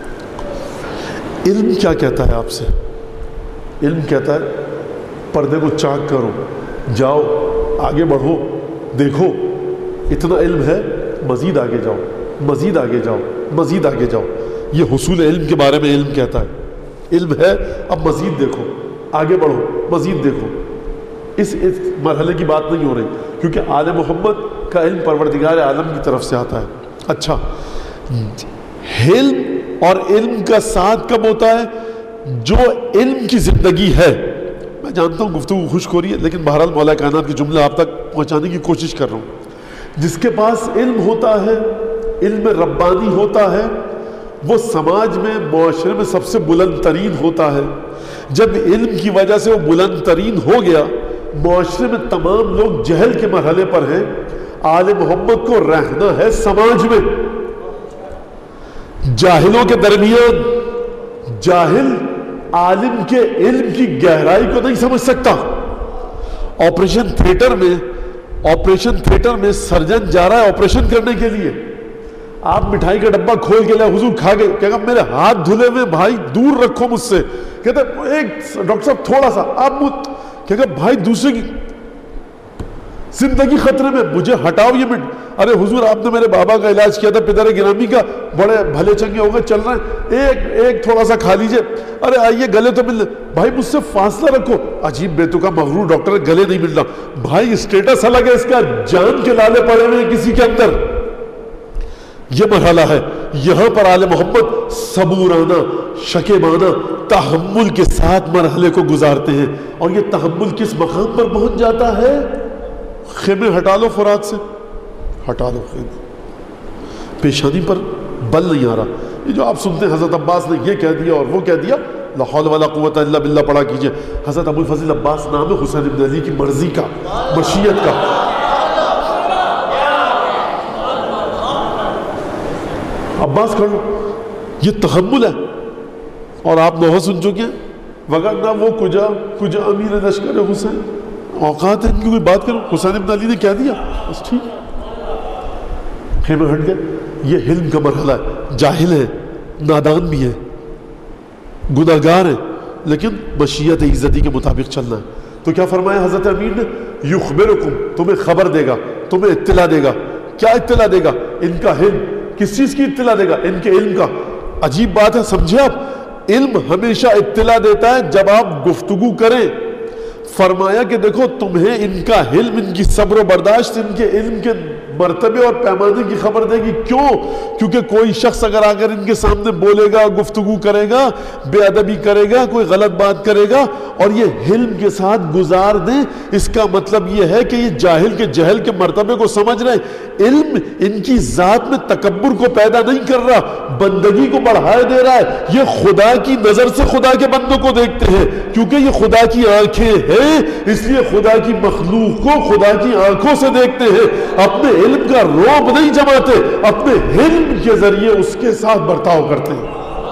علم کیا کہتا ہے آپ سے؟ علم کہتا ہے پردے کو چاک کرو، جاؤ آگے بڑھو، دیکھو اتنا علم ہے، مزید آگے جاؤ، مزید آگے جاؤ، مزید آگے جاؤ. یہ حصول علم کے بارے میں علم کہتا ہے. علم ہے، اب مزید دیکھو، آگے بڑھو، مزید دیکھو. اس اس مرحلے کی بات نہیں ہو رہی کیونکہ آل محمد کا علم پروردگار عالم کی طرف سے آتا ہے. اچھا، علم اور علم کا ساتھ کب ہوتا ہے؟ جو علم کی زندگی ہے. میں جانتا ہوں گفتگو خشک ہو رہی ہے لیکن بہرحال مولا کائنات کے جملے آپ تک پہنچانے کی کوشش کر رہا ہوں. جس کے پاس علم ہوتا ہے، علم ربانی ہوتا ہے، وہ سماج میں، معاشرے میں سب سے بلند ترین ہوتا ہے. جب علم کی وجہ سے وہ بلند ترین ہو گیا، معاشرے میں تمام لوگ جہل کے مرحلے پر ہیں. آل محمد کو رہنا ہے سماج میں، جاہلوں کے درمیان. جاہل عالم کے علم کی گہرائی کو نہیں سمجھ سکتا. آپریشن تھیٹر میں آپریشن تھیٹر میں سرجن جا رہا ہے آپریشن کرنے کے لیے. آپ مٹھائی کا ڈبہ کھول کے لیا، حضور کھا گئے، کہے گا میرے ہاتھ دھلے ہوئے بھائی دور رکھو مجھ سے. کہتے ایک ڈاکٹر صاحب تھوڑا سا آپ مجھ، کہے گا بھائی دوسرے کی زندگی خطرے میں، مجھے ہٹاؤ یہ مٹ. ارے حضور آپ نے میرے بابا کا علاج کیا تھا، پدر گرامی کا، بڑے بھلے چنگے ہو گئے، چل رہے ہیں، ایک ایک تھوڑا سا کھا لیجئے. ارے آئیے گلے تو مل، بھائی مجھ سے فاصلہ رکھو. عجیب بیتو کا مغرور ڈاکٹر ہے، گلے نہیں مل رہا. بھائی اسٹیٹس الگ ہے اس کا، جان کے لالے پڑے ہوئے کسی کے اندر. یہ مرحلہ ہے. یہاں پر آل محمد صبورانہ، شکیبانہ، تحمل کے ساتھ مرحلے کو گزارتے ہیں. اور یہ تحمل کس مقام پر پہنچ جاتا ہے؟ خیمے ہٹا لو فرات سے، ہٹا لو خیمے، پیشانی پر بل نہیں آ رہا. یہ جو آپ سنتے ہیں حضرت عباس نے یہ کہہ دیا اور وہ کہہ دیا، لا حول ولا قوت الا باللہ پڑھا کیجئے. حضرت ابو الفضل عباس نام ہے حسین بن علی کی مرضی کا، مشیت کا. عباس کر لو، یہ تحمل ہے. اور آپ نوحہ سن چکے ہیں، وگرنہ وہ کجا کجا امیر لشکر حسین، اوقات ہے ان کی کوئی بات کرو. حسین بن علی نے کہہ دیا بس ٹھیک، خیمے ہٹ گئے. یہ علم کا مرحلہ ہے. جاہل ہے، نادان بھی ہے، گناہگار ہے، لیکن مشیت عزتی کے مطابق چلنا ہے. تو کیا فرمایا حضرت امیر نے؟ یخبرکم، تمہیں خبر دے گا، تمہیں اطلاع دے گا. کیا اطلاع دے گا؟ ان کا علم. کس چیز کی اطلاع دے گا؟ ان کے علم کا. عجیب بات ہے، سمجھے آپ، علم ہمیشہ اطلاع دیتا ہے جب آپ گفتگو کریں. فرمایا کہ دیکھو تمہیں ان کا علم، ان کی صبر و برداشت، ان کے علم کے مرتبے اور پیمانے کی خبر دے گی. کیوں؟ کیونکہ کوئی شخص اگر آ کر ان کے سامنے بولے گا، گفتگو کرے گا، بے ادبی کرے گا، کوئی غلط بات کرے گا اور یہ علم کے ساتھ گزار دیں، اس کا مطلب یہ ہے کہ یہ جاہل کے جہل کے مرتبے کو سمجھ رہے ہیں. علم ان کی ذات میں تکبر کو پیدا نہیں کر رہا، بندگی کو بڑھائے دے رہا ہے. یہ خدا کی نظر سے خدا کے بندوں کو دیکھتے ہیں، کیونکہ یہ خدا کی آنکھیں ہیں، اس لیے خدا کی مخلوق کو خدا کی آنکھوں سے دیکھتے ہیں. اپنے علم کا روب نہیں جماتے، اپنے علم کے ذریعے اس کے ساتھ برتاؤ کرتے ہیں.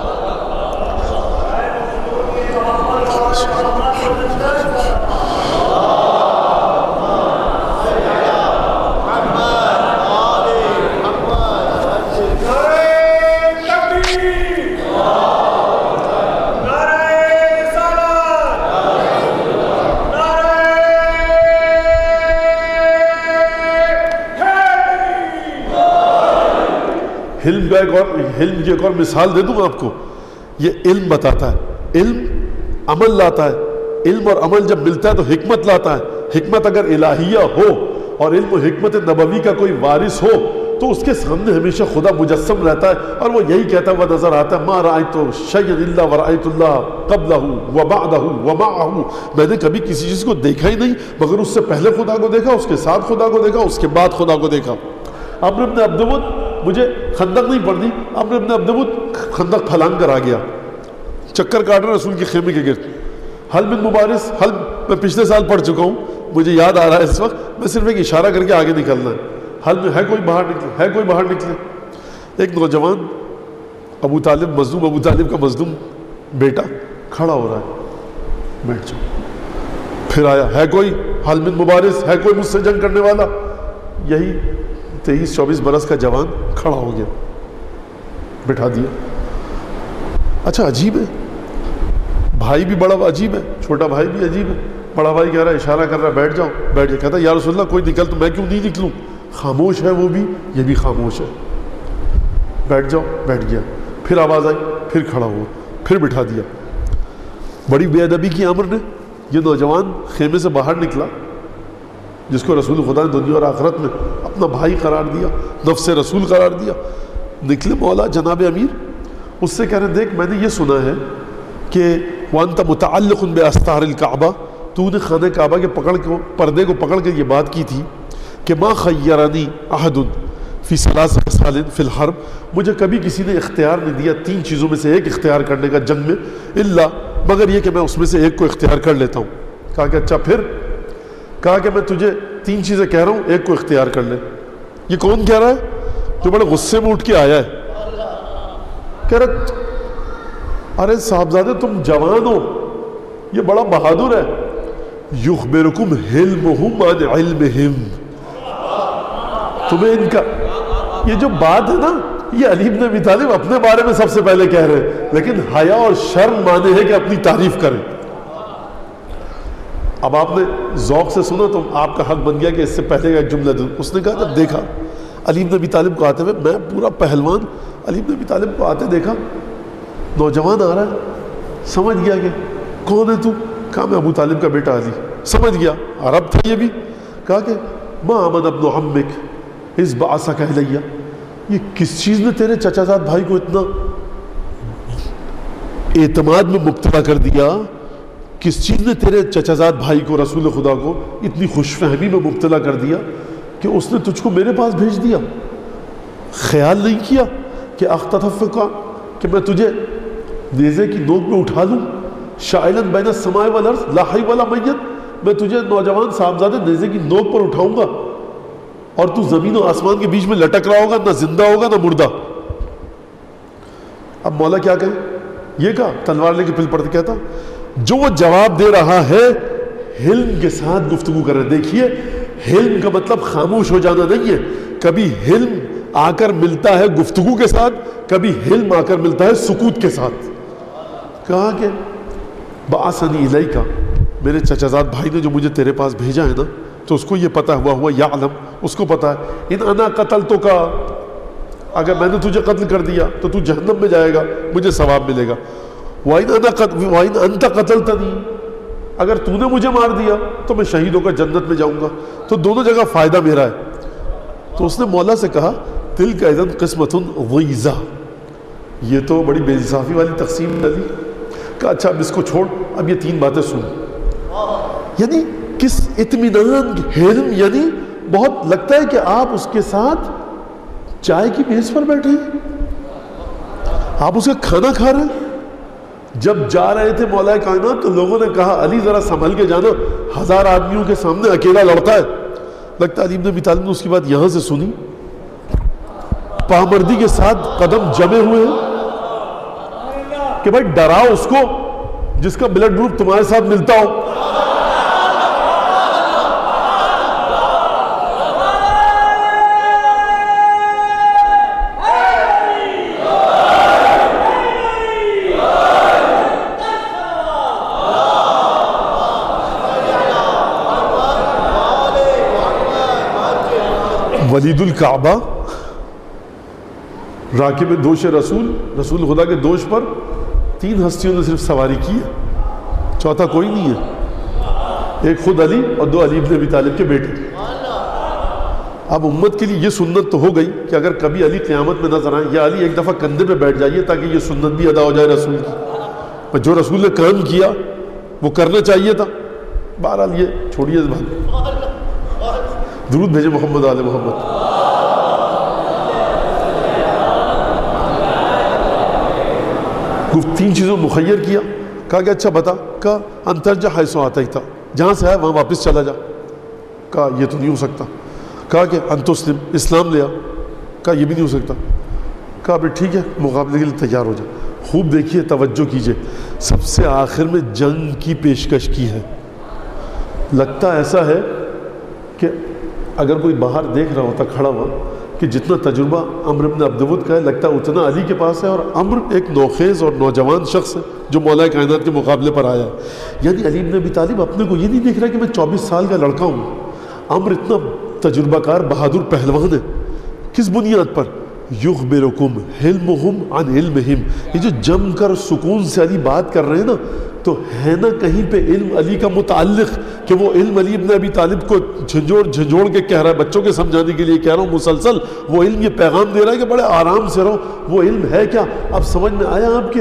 علم کا ایک اور علم کی ایک اور مثال دے دوں آپ کو. یہ علم بتاتا ہے، علم عمل لاتا ہے. علم اور عمل جب ملتا ہے تو حکمت لاتا ہے. حکمت اگر الہیہ ہو اور علم و حکمت نبوی کا کوئی وارث ہو تو اس کے سامنے ہمیشہ خدا مجسم رہتا ہے اور وہ یہی کہتا ہوا نظر آتا ہے ما رأیت شیئا الا ورأیت اللہ قبلہ وبعدہ ومعہ، میں نے کبھی کسی چیز کو دیکھا ہی نہیں مگر اس سے پہلے خدا کو دیکھا، اس کے ساتھ خدا کو دیکھا، اس کے بعد خدا کو دیکھا۔ عمرو بن عبد ود مجھے خندق نہیں پڑھنی، عمرو بن عبد ود خندق پھلانگ کر آ گیا، چکر کاٹ رہا رسول کے خیمے کے گرد۔ حل بن مبارس، حل میں پچھلے سال پڑھ چکا ہوں، مجھے یاد آ رہا ہے اس وقت، میں صرف ایک اشارہ کر کے آگے نکلنا ہے۔ حل میں ہے کوئی باہر نکلے، ہے کوئی باہر نکلے۔ ایک نوجوان ابو طالب مظلوم، ابو طالب کا مظلوم بیٹا کھڑا ہو رہا ہے، بیٹھ جاؤ۔ پھر آیا، ہے کوئی حل بن مبارس، ہے کوئی مجھ سے جنگ کرنے والا؟ یہی تیئیس چوبیس برس کا جوان کھڑا ہو گیا، بٹھا دیا۔ اچھا عجیب ہے، بھائی بھی بڑا عجیب ہے، چھوٹا بھائی بھی عجیب ہے۔ بڑا بھائی کہہ رہا ہے، اشارہ کر رہا ہے بیٹھ جاؤ، بیٹھ جاؤ۔ کہتا ہے یا رسول اللہ کوئی نکل تو میں کیوں نہیں نکلوں؟ خاموش ہے وہ بھی، یہ بھی خاموش ہے، بیٹھ جاؤ، بیٹھ گیا۔ پھر آواز آئی، پھر کھڑا ہوا، پھر بٹھا دیا۔ بڑی بے ادبی کی عمر نے، یہ نوجوان خیمے سے باہر نکلا جس کو رسول خدا نے دنیا اور آخرت میں اپنا بھائی قرار دیا، نفس رسول قرار دیا، نکلے مولا جناب امیر، اس سے کہہ رہے دیکھ میں نے یہ سنا ہے کہ وانت متعلق باستار الکعبہ، تو نے خانہ کعبہ کے پکڑ کے پردے کو پکڑ کے یہ بات کی تھی کہ ما خیرنی احد فی ثلاث خصال فی الحرب، مجھے کبھی کسی نے اختیار نہیں دیا تین چیزوں میں سے ایک اختیار کرنے کا جنگ میں، الا مگر یہ کہ میں اس میں سے ایک کو اختیار کر لیتا ہوں۔ کہا کہ اچھا پھر؟ کہا کہ میں تجھے تین چیزیں کہہ رہا ہوں، ایک کو اختیار کر لے۔ یہ کون کہہ رہا ہے؟ جو بڑے غصے میں اٹھ کے آیا ہے، کہہ رہا ارے صاحبزادے تم جوان ہو، یہ بڑا بہادر ہے، یخبرکم حلمہم عن علمہم، تمہیں ان کا یہ جو بات ہے نا، یہ علی بن ابی طالب اپنے بارے میں سب سے پہلے کہہ رہے ہیں، لیکن حیا اور شرم مانے ہے کہ اپنی تعریف کریں۔ اب آپ نے ذوق سے سنا تو آپ کا حق بن گیا کہ اس سے پہلے کا ایک جملہ دوں۔ اس نے کہا جب دیکھا علی بن ابی طالب کو آتے ہوئے، میں پورا پہلوان علی بن ابی طالب کو آتے دیکھا، نوجوان آ رہا ہے، سمجھ گیا کہ کون ہے تو؟ کہا میں ابو طالب کا بیٹا علی۔ سمجھ گیا، عرب تھا یہ بھی۔ کہا کہ ما آمن ابن عمک اذ بعثک الیہ، یہ کس چیز نے تیرے چچا زاد بھائی کو اتنا اعتماد میں مبتلا کر دیا، کس چیز نے تیرے چچا زاد بھائی کو، رسول خدا کو اتنی خوش فہمی میں مبتلا کر دیا کہ اس نے تجھ کو میرے پاس بھیج دیا؟ خیال نہیں کیا کہ اختطفک، کہ میں تجھے نیزے کی نوک میں اٹھا لوں، شائلن بین السماء والارض لا حی ولا میت، میں تجھے نوجوان صاحبزادے نیزے کی نوک پر اٹھاؤں گا اور تو زمین و آسمان کے بیچ میں لٹک رہا ہوگا، نہ زندہ ہوگا نہ مردہ۔ اب مولا کیا کہے؟ یہ کہا تلوار لے کے پھر پڑتے، کہتا جو وہ جواب دے رہا ہے حلم کے ساتھ گفتگو کر رہے۔ دیکھیے حلم کا مطلب خاموش ہو جانا نہیں ہے، کبھی حلم آ کر ملتا ہے گفتگو کے ساتھ، کبھی حلم آ کر ملتا ہے سکوت کے ساتھ۔ کہا کہ بعثنی الیک، میرے چچا زاد بھائی نے جو مجھے تیرے پاس بھیجا ہے نا، تو اس کو یہ پتا ہوا ہوا یعلم، اس کو پتا ہے ان انا قتلتک، اگر میں نے تجھے قتل کر دیا تو تو جہنم میں جائے گا، مجھے ثواب ملے گا، وَإِنْ أَنْتَ قَتَلْتَنِي، اگر تو نے مجھے مار دیا تو میں شہید ہو کر جنت میں جاؤں گا، تو دونوں جگہ فائدہ میرا ہے۔ تو اس نے مولا سے کہا تِلْكَ إِذًا قِسْمَةٌ ضِیزَةٌ، یہ تو بڑی بے انصافی والی تقسیم ہے۔ کہا اچھا اب اس کو چھوڑ، اب یہ تین باتیں سن۔ یعنی کس اطمینان، حلم، یعنی بہت لگتا ہے کہ آپ اس کے ساتھ چائے کی میز پر بیٹھے ہیں، آپ اس کا کھانا کھا رہے ہیں۔ جب جا رہے تھے مولا کائنات تو لوگوں نے کہا علی ذرا سنبھل کے جانا، ہزار آدمیوں کے سامنے اکیلا لڑتا ہے۔ لگتا ہے علی بن ابی طالب نے اس کی بات یہاں سے سنی، پامردی کے ساتھ قدم جمے ہوئے ہیں کہ بھائی ڈراؤ اس کو جس کا بلڈ گروپ تمہارے ساتھ ملتا ہو۔ ولید الکعبہ، راکب دوش رسول، رسول خدا کے دوش پر تین ہستیوں نے صرف سواری کی ہے، چوتھا کوئی نہیں ہے، ایک خود علی اور دو علی بن ابی طالب کے بیٹے۔ اب امت کے لیے یہ سنت تو ہو گئی کہ اگر کبھی علی قیامت میں نظر آئیں یا علی ایک دفعہ کندھے پہ بیٹھ جائیے تاکہ یہ سنت بھی ادا ہو جائے رسول کی. جو رسول نے کام کیا وہ کرنا چاہیے تھا. بہرحال یہ چھوڑیے اس بات. درود بھیجے محمد آل محمد. تین چیزوں مخیر کیا. کہا کہ اچھا بتا. کہا انترجہ حیث آتا ہی تھا, جہاں سے آیا وہاں واپس چلا جا. کہا یہ تو نہیں ہو سکتا. کہا کہ انتسلم, اسلام لیا. کہا یہ بھی نہیں ہو سکتا. کہا پھر ٹھیک ہے مقابلے کے لیے تیار ہو جا. خوب دیکھیے, توجہ کیجئے, سب سے آخر میں جنگ کی پیشکش کی ہے. لگتا ایسا ہے کہ اگر کوئی باہر دیکھ رہا ہوتا کھڑا ہوا کہ جتنا تجربہ عمرو بن عبدود کا ہے لگتا ہے اتنا علی کے پاس ہے, اور عمرو ایک نوخیز اور نوجوان شخص ہے جو مولا کائنات کے مقابلے پر آیا ہے. یعنی علی بن ابی طالب اپنے کو یہ نہیں دیکھ رہا کہ میں چوبیس سال کا لڑکا ہوں. عمرو اتنا تجربہ کار بہادر پہلوان ہے. کس بنیاد پر؟ یخبرکم حلمہم عن علمہم. یہ جو جم کر سکون سے علی بات کر رہے ہیں نا, تو ہے نا کہیں پہ علم علی کا متعلق کہ وہ علم علی ابن ابی طالب کو جھنجھوڑ جھنجھوڑ کے کہہ رہا ہے, بچوں کے سمجھانے کے لیے کہہ رہا ہوں مسلسل. وہ علم یہ پیغام دے رہا ہے کہ بڑے آرام سے رہو. وہ علم ہے کیا؟ اب سمجھ میں آیا آپ کے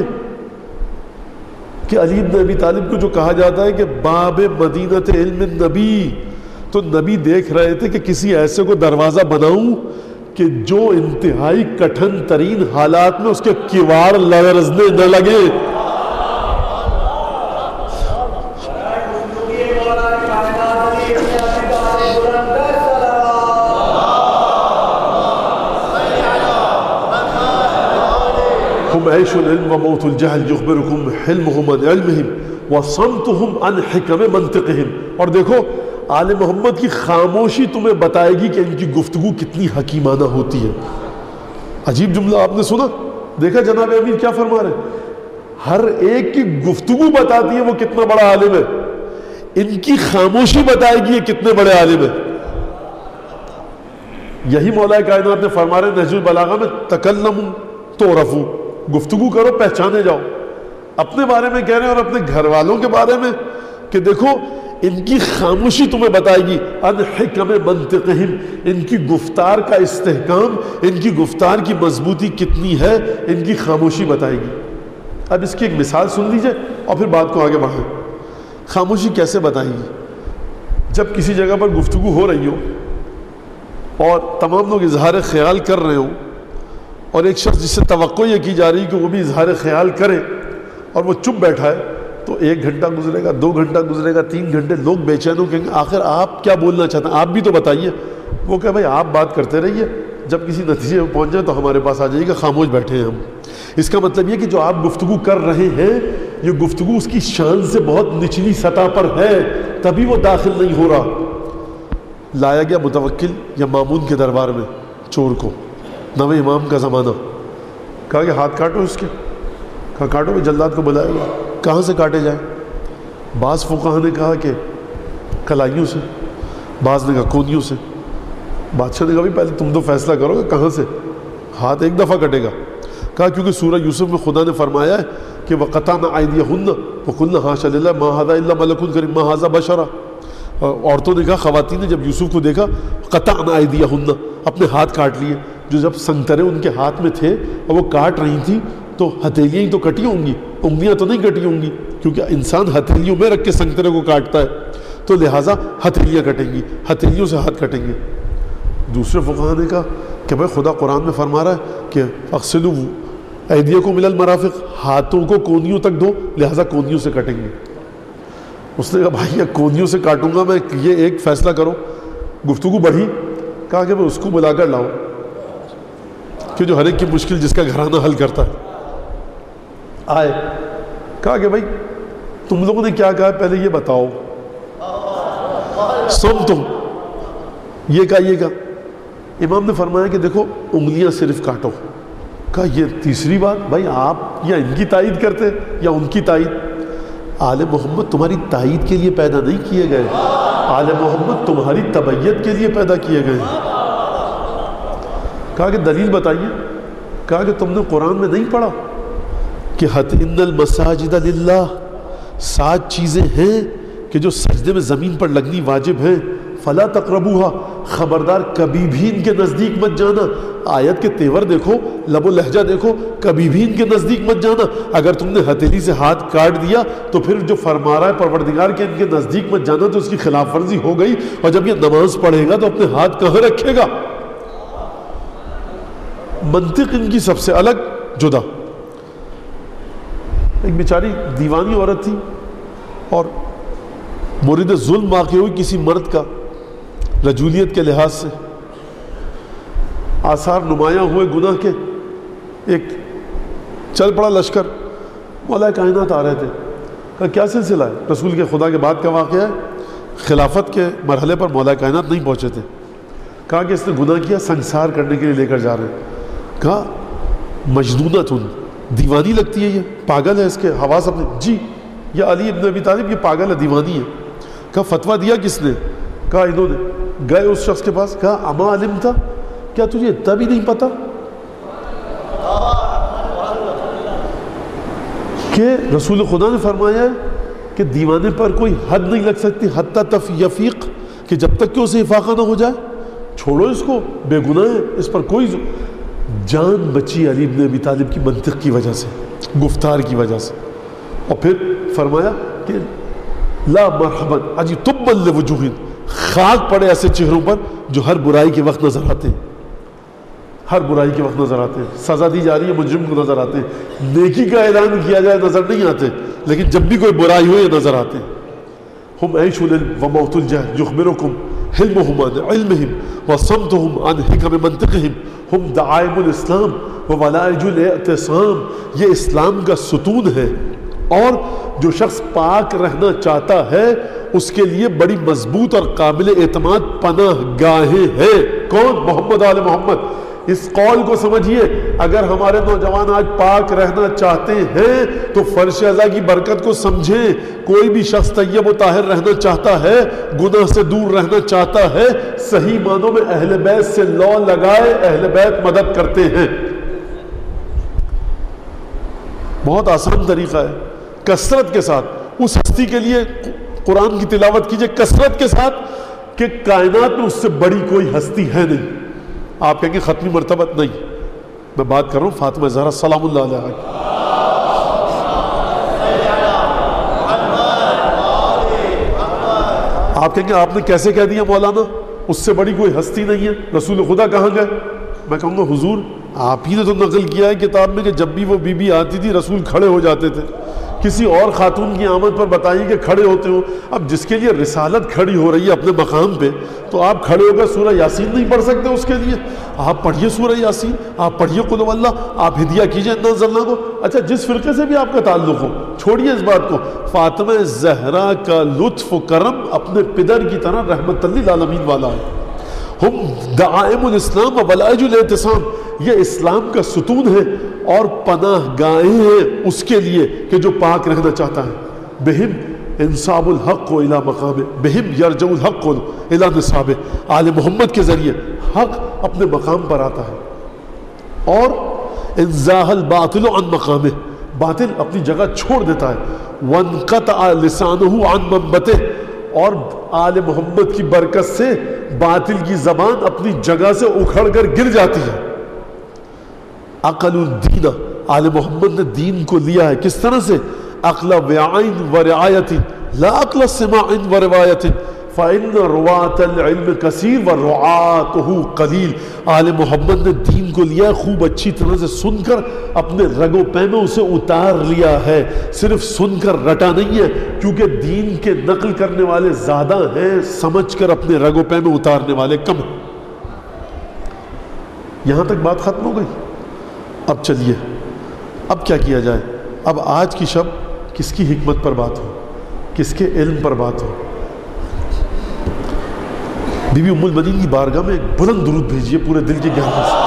کہ علی ابن ابی طالب کو جو کہا جاتا ہے کہ باب مدینت علم نبی, تو نبی دیکھ رہے تھے کہ کسی ایسے کو دروازہ بناؤں کہ جو انتہائی کٹھن ترین حالات میں اس کے کیواڑ لرزنے نہ لگے. ہم عیش العلم و موت الجہل یخبرکم حلمہم عن علمہم و صمتہم عن حکم منطقہم. اور دیکھو آل محمد کی خاموشی تمہیں بتائے گی کہ ان کی گفتگو کتنی حکیمانہ ہوتی ہے. عجیب جملہ آپ نے سنا, دیکھا جناب امیر کیا فرما رہے ہیں؟ ہر ایک کی گفتگو بتاتی ہے وہ کتنا بڑا عالم ہے, ان کی خاموشی بتائے گی یہ کتنے بڑے عالم ہے. یہی مولا کائنات نے فرما رہے نہج البلاغہ میں تکلموا تعرفوا, گفتگو کرو پہچانے جاؤ. اپنے بارے میں کہہ رہے ہیں اور اپنے گھر والوں کے بارے میں کہ دیکھو ان کی خاموشی تمہیں بتائے گی ان حکم منطقہم, ان کی گفتار کا استحکام, ان کی گفتار کی مضبوطی کتنی ہے, ان کی خاموشی بتائے گی. اب اس کی ایک مثال سن لیجئے اور پھر بات کو آگے بڑھائیں. خاموشی کیسے بتائے گی؟ جب کسی جگہ پر گفتگو ہو رہی ہو اور تمام لوگ اظہار خیال کر رہے ہوں, اور ایک شخص جس سے توقع یہ کی جا رہی کہ وہ بھی اظہار خیال کرے اور وہ چپ بیٹھا ہے, تو ایک گھنٹہ گزرے گا, دو گھنٹہ گزرے گا, تین گھنٹے, لوگ بے چین ہو کہیں گے آخر آپ کیا بولنا چاہتے ہیں, آپ بھی تو بتائیے. وہ کہ بھائی آپ بات کرتے رہیے, جب کسی نتیجے میں پہنچ جائیں تو ہمارے پاس آ جائیے گا, خاموش بیٹھے ہیں ہم. اس کا مطلب یہ کہ جو آپ گفتگو کر رہے ہیں یہ گفتگو اس کی شان سے بہت نچلی سطح پر ہے, تبھی وہ داخل نہیں ہو رہا. لایا گیا متوکل یا مامون کے دربار میں چور کو, نویں امام کا زمانہ. کہا کہ ہاتھ کاٹو اس کے. کہا کاٹو, بھی جلاد کو بلائے گا. کہاں سے کاٹے جائیں؟ بعض فقہا نے کہا کہ کلائیوں سے, بعض نے کہا کونیوں سے. بادشاہ نے کہا بھی پہلے تم تو فیصلہ کرو کہ کہاں سے ہاتھ ایک دفعہ کٹے گا. کہا کیونکہ سورہ یوسف میں خدا نے فرمایا ہے کہ وَقَطَعْنَا أَيْدِيَهُنَّ وَقُلْنَا حَاشَ لِلَّهِ مَا هَذَا إِلَّا مَلَكٌ كَرِيمٌ مَا هَذَا بَشَرٌ. عورتوں نے کہا, خواتین نے جب یوسف کو دیکھا قَطَعْنَا أَيْدِيَهُنَّ, اپنے ہاتھ کاٹ لیے. جو جب سنگترے ان کے ہاتھ میں تھے اور وہ کاٹ رہی تھی تو ہتھیلیاں ہی تو کٹی ہوں گی, انگلیاں تو نہیں کٹی ہوں گی, کیونکہ انسان ہتھیلیوں میں رکھ کے سنگترے کو کاٹتا ہے, تو لہٰذا ہتھیلیاں کٹیں گی, ہتھیلیوں سے ہاتھ کٹیں گے. دوسرے فقہا نے کہا کہ بھائی خدا قرآن میں فرما رہا ہے کہ اغسلوا ایدیکم الی المرافق, ہاتھوں کو کونیوں تک دھو, لہٰذا کونیوں سے کٹیں گے. اس نے کہا بھائی یہ کونیوں سے کاٹوں گا میں, یہ ایک فیصلہ کرو. گفتگو بڑھی. کہا کہ میں اس کو بلا کر لاؤ کہ جو ہر ایک کی مشکل جس کا گھرانہ حل کرتا ہے. آئے. کہا کہ بھائی تم لوگوں نے کیا کہا پہلے یہ بتاؤ. سم تم یہ کہا یہ کہا. امام نے فرمایا کہ دیکھو انگلیاں صرف کاٹو. کہا یہ تیسری بات, بھائی آپ یا ان کی تائید کرتے یا ان کی تائید. آل محمد تمہاری تائید کے لیے پیدا نہیں کیے گئے, آل محمد تمہاری تبعیت کے لیے پیدا کیے گئے. کہا کہ دلیل بتائیے. کہا کہ تم نے قرآن میں نہیں پڑھا کہ حت ان المساجد للہ, سات چیزیں ہیں کہ جو سجدے میں زمین پر لگنی واجب ہیں, فلا تقربوها، خبردار کبھی بھی ان کے نزدیک مت جانا. آیت کے تیور دیکھو، لب و لہجہ دیکھو، کبھی بھی ان کے نزدیک مت جانا. اگر تم نے ہتھیلی سے ہاتھ کاٹ دیا تو پھر جو فرما رہا ہے پروردگار کے ان کے نزدیک مت جانا تو اس کی خلاف ورزی ہو گئی. اور جب یہ نماز پڑھے گا تو اپنے ہاتھ کہاں رکھے گا؟ منطق ان کی سب سے الگ، جدا. ایک بیچاری دیوانی عورت تھی اور مورد ظلم واقع ہوئی کسی مرد کا رجولیت کے لحاظ سے، آثار نمایاں ہوئے گناہ کے. ایک چل پڑا لشکر، مولا کائنات آ رہے تھے. کہا کیا سلسلہ ہے؟ رسول کے خدا کے بعد کا واقعہ ہے، خلافت کے مرحلے پر مولا کائنات نہیں پہنچے تھے. کہا کہ اس نے گناہ کیا، سنسار کرنے کے لیے لے کر جا رہے ہیں. کہا مجنونتن، دیوانی لگتی ہے یہ، پاگل ہے، اس کے حواس اپنے. جی یہ علی ابن ابی طالب یہ پاگل ہے، دیوانی ہے. کہا فتویٰ دیا کس نے؟ کہا انہوں نے. گئے اس شخص کے پاس، کہا اما علم تھا، کیا تجھے اتنا بھی نہیں پتا کہ رسول خدا نے فرمایا ہے کہ دیوانے پر کوئی حد نہیں لگ سکتی حتی تف یفیق، کہ جب تک کہ اسے افاقہ نہ ہو جائے. چھوڑو اس کو، بے گناہ ہے، اس پر کوئی ز... جان بچی علی ابن ابی طالب کی منطق کی وجہ سے، گفتار کی وجہ سے. اور پھر فرمایا کہ لا مرحبا اجی تبا لوجوہ، خاک پڑے ایسے چہروں پر جو ہر برائی کے وقت نظر آتے ہیں، ہر برائی کے وقت نظر آتے ہیں. سزا دی جا رہی ہے مجرم کو نظر آتے ہیں، نیکی کا اعلان کیا جائے نظر نہیں آتے، لیکن جب بھی کوئی برائی ہو یہ نظر آتے ہیں. ہم عیش العلم و موت الجہل یخبرکم حلمہم عن علمہم و صمتہم عن حکم منطقہم، ہم دعائم الاسلام و ولائج الاعتصام. یہ اسلام کا ستون ہے، اور جو شخص پاک رہنا چاہتا ہے اس کے لیے بڑی مضبوط اور قابل اعتماد پناہ گاہیں ہیں. کون؟ محمد آل محمد. اس قول کو سمجھیے، اگر ہمارے نوجوان آج پاک رہنا چاہتے ہیں تو فرش ازا کی برکت کو سمجھیں. کوئی بھی شخص طیب و طاہر رہنا چاہتا ہے، گناہ سے دور رہنا چاہتا ہے، صحیح معنوں میں اہل بیت سے لو لگائے، اہل بیت مدد کرتے ہیں. بہت آسان طریقہ ہے، کثرت کے ساتھ اس ہستی کے لیے قرآن کی تلاوت کیجئے کثرت کے ساتھ کہ کائنات میں اس سے بڑی کوئی ہستی ہے نہیں. آپ کہیں گے ختمی مرتبت نہیں، میں بات کر رہا ہوں فاطمہ زہرا سلام اللہ علیہ. آپ کہیں گے آپ نے کیسے کہہ دیا مولانا اس سے بڑی کوئی ہستی نہیں ہے، رسول خدا کہاں گئے؟ میں کہوں گا حضور آپ ہی نے تو نقل کیا ہے کتاب میں کہ جب بھی وہ بی بی آتی تھی رسول کھڑے ہو جاتے تھے. کسی اور خاتون کی آمد پر بتائیے کہ کھڑے ہوتے ہو. اب جس کے لیے رسالت کھڑی ہو رہی ہے اپنے مقام پہ، تو آپ کھڑے ہو کر سورہ یاسین نہیں پڑھ سکتے؟ اس کے لیے آپ پڑھیے سورہ یاسین، آپ پڑھیے قل هو اللہ، آپ ہدیہ کیجئے انا انزلناہ کو. اچھا جس فرقے سے بھی آپ کا تعلق ہو، چھوڑیے اس بات کو. فاطمہ زہرا کا لطف و کرم اپنے پدر کی طرح رحمت للعالمین والا ہے. ہم دعائم الاسلام و ولائج الاعتصام، یہ اسلام کا ستون ہے اور پناہ گاہیں ہیں اس کے لیے کہ جو پاک رہنا چاہتا ہے. بہم انصاب الحق و الى مقام، بہم یرجع الحق و الى نصاب. آل محمد کے ذریعے حق اپنے مقام پر آتا ہے اور انزاح الباطل عن مقامہ، باطل اپنی جگہ چھوڑ دیتا ہے. وانقطع لسانہ عن منبتہ، اور آل محمد کی برکت سے باطل کی زبان اپنی جگہ سے اکھڑ کر گر جاتی ہے. عقل الدین، آل محمد نے دین کو لیا ہے کس طرح سے؟ عقل وعین و رعایت لا عقل سماع و روایت فإن رواة العلم کثیر و رعاتہ قلیل. آل محمد نے دین کو لیا ہے خوب اچھی طرح سے سن کر، اپنے رگ و پے میں اسے اتار لیا ہے. صرف سن کر رٹا نہیں ہے، کیونکہ دین کے نقل کرنے والے زیادہ ہیں، سمجھ کر اپنے رگ و پے میں اتارنے والے کم ہیں. یہاں تک بات ختم ہو گئی. اب چلیے اب کیا کیا جائے؟ اب آج کی شب کس کی حکمت پر بات ہو، کس کے علم پر بات ہو. بی بی ام المؤمنین کی بارگاہ میں ایک بلند درود بھیجیے پورے دل کی گہرائی سے.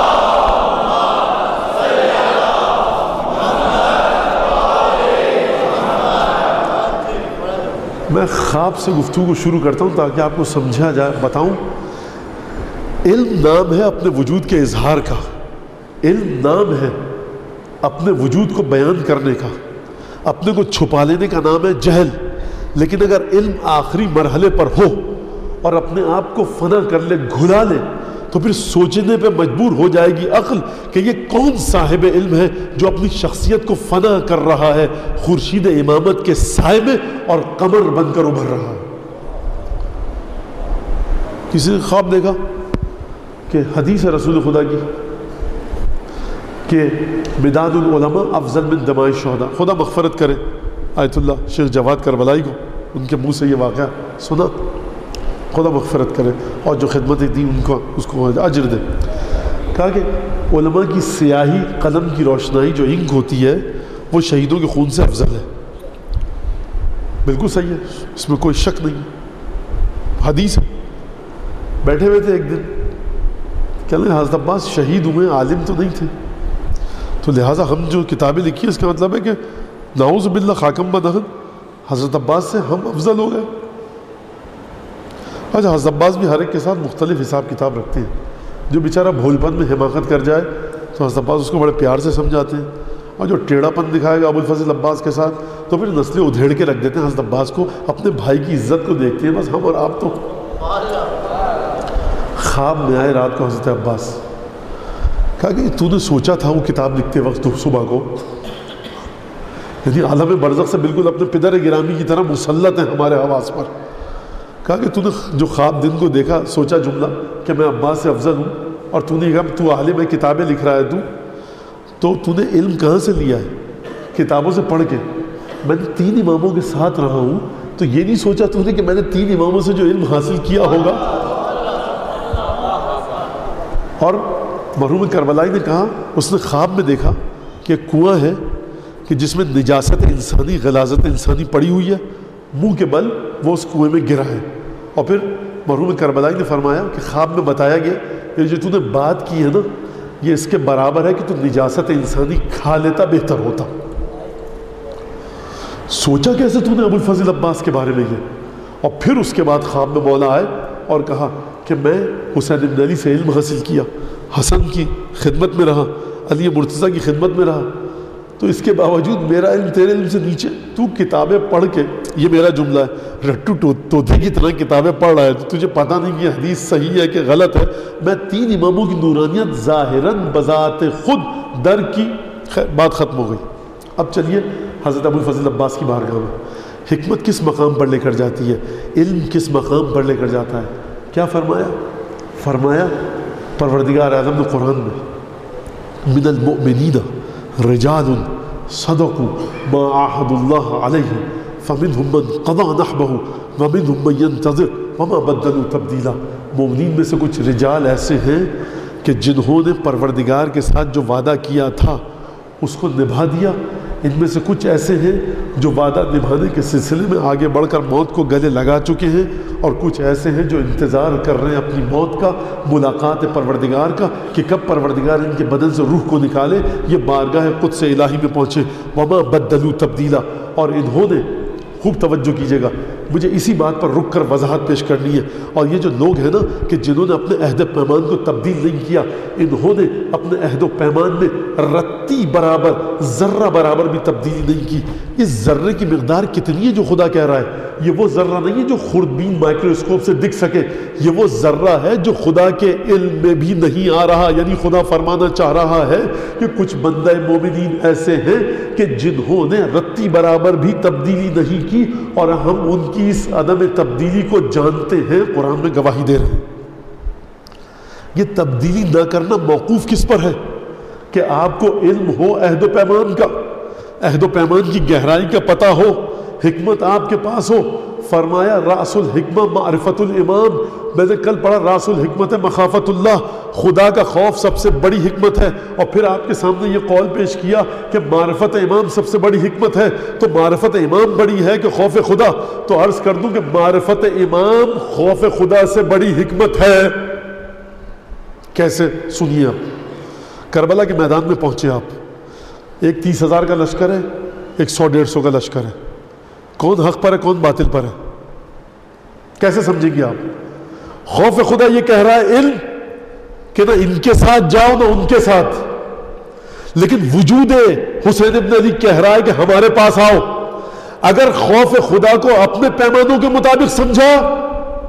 میں خواب سے گفتگو کو شروع کرتا ہوں تاکہ آپ کو سمجھا جائے. بتاؤں، علم نام ہے اپنے وجود کے اظہار کا، علم نام ہے اپنے وجود کو بیان کرنے کا، اپنے کو چھپا لینے کا نام ہے جہل. لیکن اگر علم آخری مرحلے پر ہو اور اپنے آپ کو فنا کر لے، گھلا لے، تو پھر سوچنے پہ مجبور ہو جائے گی عقل کہ یہ کون صاحب علم ہے جو اپنی شخصیت کو فنا کر رہا ہے خورشید امامت کے سائے میں اور قمر بن کر ابھر رہا ہے۔ کسی نے خواب دیکھا کہ حدیث رسول خدا کی کہ مداد العلماء افضل من دماء الشہداء، خدا مغفرت کرے آیت اللہ شیخ جواد کربلائی کو، ان کے منہ سے یہ واقعہ سنا، خدا مغفرت کرے اور جو خدمتیں دی ان کو اس کو اجر دے۔ کہا کہ علماء کی سیاہی قلم کی روشنائی جو انک ہوتی ہے وہ شہیدوں کے خون سے افضل ہے۔ بالکل صحیح ہے، اس میں کوئی شک نہیں، حدیث ہے۔ بیٹھے ہوئے تھے ایک دن، کہنے لگے حضرت عباس شہید ہوئے، عالم تو نہیں تھے، تو لہٰذا ہم جو کتابیں لکھی اس کا مطلب ہے کہ نعوذ باللہ خاکم بدہن حضرت عباس سے ہم افضل ہو گئے۔ اچھا، حضرت عباس بھی ہر ایک کے ساتھ مختلف حساب کتاب رکھتے ہیں۔ جو بیچارہ بھول پن میں حماقت کر جائے تو حضرت عباس اس کو بڑے پیار سے سمجھاتے ہیں، اور جو ٹیڑھا پن دکھائے گا ابو الفضل عباس کے ساتھ تو پھر نسلیں ادھیڑ کے رکھ دیتے ہیں۔ حضرت عباس کو اپنے بھائی کی عزت کو دیکھتے ہیں، بس ہم اور آپ تو۔ خواب میں آئے رات کو حضرت عباس، کہا کہ تو نے سوچا تھا وہ کتاب لکھتے وقت صبح کو، یعنی عالم برزخ سے بالکل اپنے پدر گرامی کی طرح مسلط ہیں ہمارے حواس پر۔ کہا کہ تو نے جو خواب دن کو دیکھا، سوچا جملہ کہ میں عباس سے افضل ہوں، اور تو نے کہا تو عالم ہے، کتابیں لکھ رہا ہے تو تو تو نے علم کہاں سے لیا ہے؟ کتابوں سے پڑھ کے۔ میں نے تین اماموں کے ساتھ رہا ہوں، تو یہ نہیں سوچا تو نے کہ میں نے تین اماموں سے جو علم حاصل کیا ہوگا۔ اور مرحوم کربلائی نے کہا اس نے خواب میں دیکھا کہ کنواں ہے کہ جس میں نجاست انسانی، غلاظت انسانی پڑی ہوئی ہے، منہ کے بل وہ اس کنویں میں گرا ہے۔ اور پھر مرحوم کربلائی نے فرمایا کہ خواب میں بتایا گیا کہ جو تو نے بات کی ہے نا، یہ اس کے برابر ہے کہ تو نجاست انسانی کھا لیتا بہتر ہوتا۔ سوچا کیسے تو نے ابو الفضل عباس کے بارے میں یہ؟ اور پھر اس کے بعد خواب میں مولا آئے اور کہا کہ میں حسین بن علی سے علم حاصل کیا، حسن کی خدمت میں رہا، علی مرتضیٰ کی خدمت میں رہا، تو اس کے باوجود میرا علم تیرے علم سے نیچے۔ تو کتابیں پڑھ کے، یہ میرا جملہ ہے، رٹو طوطے کی طرح کتابیں پڑھ رہا ہے، تو تجھے پتہ نہیں کہ حدیث صحیح ہے کہ غلط ہے۔ میں تین اماموں کی نورانیت ظاہراً بذات خود در کی، بات ختم ہو گئی۔ اب چلیے حضرت ابو الفضل عباس کی بارگاہ میں، حکمت کس مقام پر لے کر جاتی ہے، علم کس مقام پر لے کر جاتا ہے؟ کیا فرمایا؟ فرمایا پروردگار اعظم نے قرآن میں، من المؤمنین رجال صدقوا ما عاہدوا اللہ علیہ فمنہم من قضى نحبہ ومنہم من ينتظر وما بدلوا تبدیلا۔ مومنین میں سے کچھ رجال ایسے ہیں کہ جنہوں نے پروردگار کے ساتھ جو وعدہ کیا تھا اس کو نبھا دیا، ان میں سے کچھ ایسے ہیں جو وعدہ نبھانے کے سلسلے میں آگے بڑھ کر موت کو گلے لگا چکے ہیں، اور کچھ ایسے ہیں جو انتظار کر رہے ہیں اپنی موت کا، ملاقات پروردگار کا، کہ کب پروردگار ان کے بدن سے روح کو نکالے، یہ بارگاہ قدس الہی میں پہنچے۔ وما بدلوا تبدیلا۔ اور انہوں نے، خوب توجہ کیجیے گا، مجھے اسی بات پر رک کر وضاحت پیش کرنی ہے، اور یہ جو لوگ ہیں نا کہ جنہوں نے اپنے عہد و پیمان کو تبدیل نہیں کیا، انہوں نے اپنے عہد و پیمان میں رتی برابر، ذرہ برابر بھی تبدیلی نہیں کی۔ اس ذرے کی مقدار کتنی ہے جو خدا کہہ رہا ہے؟ یہ وہ ذرہ نہیں ہے جو خوردبین مائکروسکوپ سے دکھ سکے، یہ وہ ذرہ ہے جو خدا کے علم میں بھی نہیں آ رہا۔ یعنی خدا فرمانا چاہ رہا ہے کہ کچھ بندہ مومنین ایسے ہیں کہ جنہوں نے رتی برابر بھی تبدیلی نہیں کی، اور ہم ان کی اس عدم تبدیلی کو جانتے ہیں، قرآن میں گواہی دے رہے ہیں۔ یہ تبدیلی نہ کرنا موقوف کس پر ہے؟ کہ آپ کو علم ہو عہد و پیمان کا، عہد و پیمان کی گہرائی کا پتہ ہو، حکمت آپ کے پاس ہو۔ فرمایا راس الحکمہ معرفت الامام، میں نے کل پڑھا راس الحکمت مخافت اللہ، خدا کا خوف سب سے بڑی حکمت ہے، اور پھر آپ کے سامنے یہ قول پیش کیا کہ معرفت امام سب سے بڑی حکمت ہے۔ تو معرفت امام بڑی ہے کہ خوف خدا؟ تو عرض کر دوں کہ معرفت امام خوف خدا سے بڑی حکمت ہے۔ کیسے؟ سنیے آپ، کربلا کے میدان میں پہنچے آپ، ایک تیس ہزار کا لشکر ہے، ایک سو ڈیڑھ سو کا لشکر ہے، کون حق پر ہے کون باطل پر ہے؟ کیسے سمجھیں گے آپ؟ خوف خدا یہ کہہ رہا ہے علم کہ نہ ان کے ساتھ جاؤ نہ ان کے ساتھ، لیکن وجود حسین ابن علی کہہ رہا ہے کہ ہمارے پاس آؤ۔ اگر خوف خدا کو اپنے پیمانوں کے مطابق سمجھا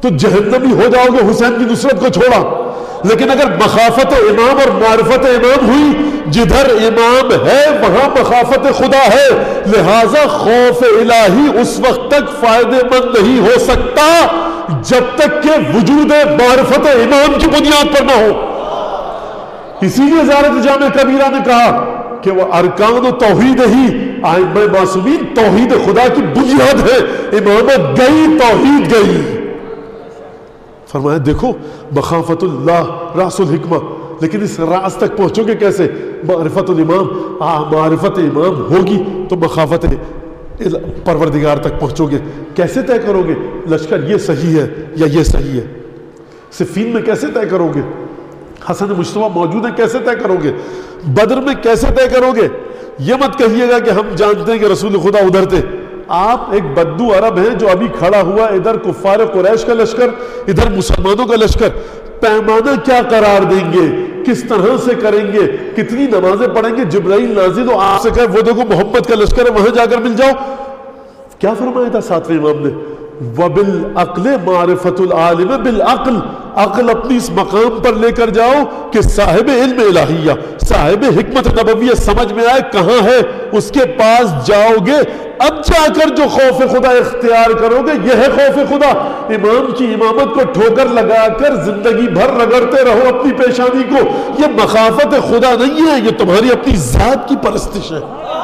تو جہنمی ہو جاؤ گے حسین کی نصرت کو چھوڑا. لیکن اگر مخافت امام اور معرفت امام ہوئی، جدھر امام ہے وہاں مخافت خدا ہے، لہذا خوف الہی اس وقت تک فائدہ مند نہیں ہو سکتا جب تک کہ وجود معرفت امام کی بنیاد پر نہ ہو. اسی لیے زیارت جامع کبیرہ نے کہا کہ وہ ارکان و توحید ہی ائمہ معصومین توحید خدا کی بنیاد ہے، امامت گئی توحید گئی. فرمایا دیکھو مخافت اللہ راس الحکمہ، لیکن اس راس تک پہنچو گے کیسے؟ معرفت الامام. معرفت امام ہوگی تو مخافت پروردگار تک پہنچو گے. کیسے طے کرو گے لشکر یہ صحیح ہے یا یہ صحیح ہے؟ صفین میں کیسے طے کرو گے؟ حسن مجتبیٰ موجود ہے کیسے طے کرو گے؟ بدر میں کیسے طے کرو گے؟ یہ مت کہیے گا کہ ہم جانتے ہیں کہ رسول خدا ادھر تھے. آپ ایک بدو عرب ہیں جو ابھی کھڑا ہوا، ادھر کفار قریش کا لشکر، ادھر مسلمانوں کا لشکر. پیمانہ کیا قرار دیں گے؟ کس طرح سے کریں گے؟ کتنی نمازیں پڑھیں گے؟ جبرائیل نازل ہو آپ سے کہے وہ دیکھو محمد کا لشکر ہے وہاں جا کر مل جاؤ. کیا فرمایا تھا ساتویں امام نے؟ وَبِالْعَقْلِ مَعْرِفَةُ الْعَالِمِ بِالْعَقْلِ. عقل اپنی اس مقام پر لے کر جاؤ کہ صاحب علم الہیہ، صاحب حکمت نبویہ سمجھ میں آئے کہاں ہے، اس کے پاس جاؤ گے. اب جا کر جو خوف خدا اختیار کرو گے یہ ہے خوف خدا. امام کی امامت کو ٹھوکر لگا کر زندگی بھر رگڑتے رہو اپنی پیشانی کو، یہ مخافت خدا نہیں ہے، یہ تمہاری اپنی ذات کی پرستش ہے.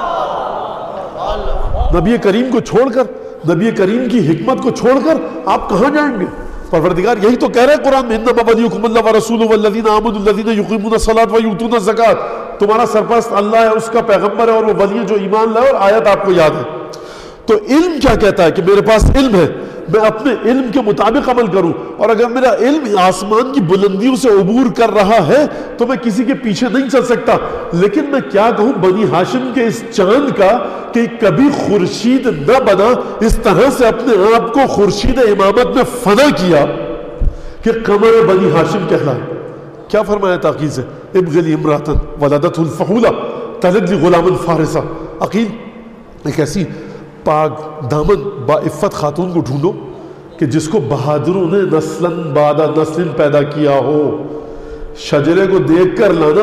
نبی کریم کو چھوڑ کر، نبی کریم کی حکمت کو چھوڑ کر آپ کہاں جائیں گے؟ پروردگار یہی تو کہہ رہے ہیں قرآن میں انما ولیکم اللہ ورسولہ والذین آمنوا الذین یقیمون الصلاۃ ویؤتون الزکاۃ. تمہارا سرپرست اللہ ہے، اس کا پیغمبر ہے اور وہ ولی جو ایمان لائے. اور آیت آپ کو یاد ہے. تو علم کیا کہتا ہے کہ میرے پاس علم ہے، میں اپنے علم کے مطابق عمل کروں. اور اگر میرا علم آسمان کی بلندیوں سے عبور کر رہا ہے تو میں کسی کے پیچھے نہیں چل سکتا. لیکن میں کیا کہوں بنی ہاشم کے اس چاند کا کہ کبھی خورشید نہ بنا، اس طرح سے اپنے آپ کو خورشید امامت میں فنا کیا کہ قمر بنی ہاشم کہلائے. کیا فرمایا تاکید سے؟ ابغلی امراتن ولدت الفحولہ تلد غلام فارسہ. عقیل ایک ایسی پاک دامن با عفت خاتون کو ڈھونڈو کہ جس کو بہادروں نے نسلاً بعد نسل پیدا کیا ہو. شجرے کو دیکھ کر لانا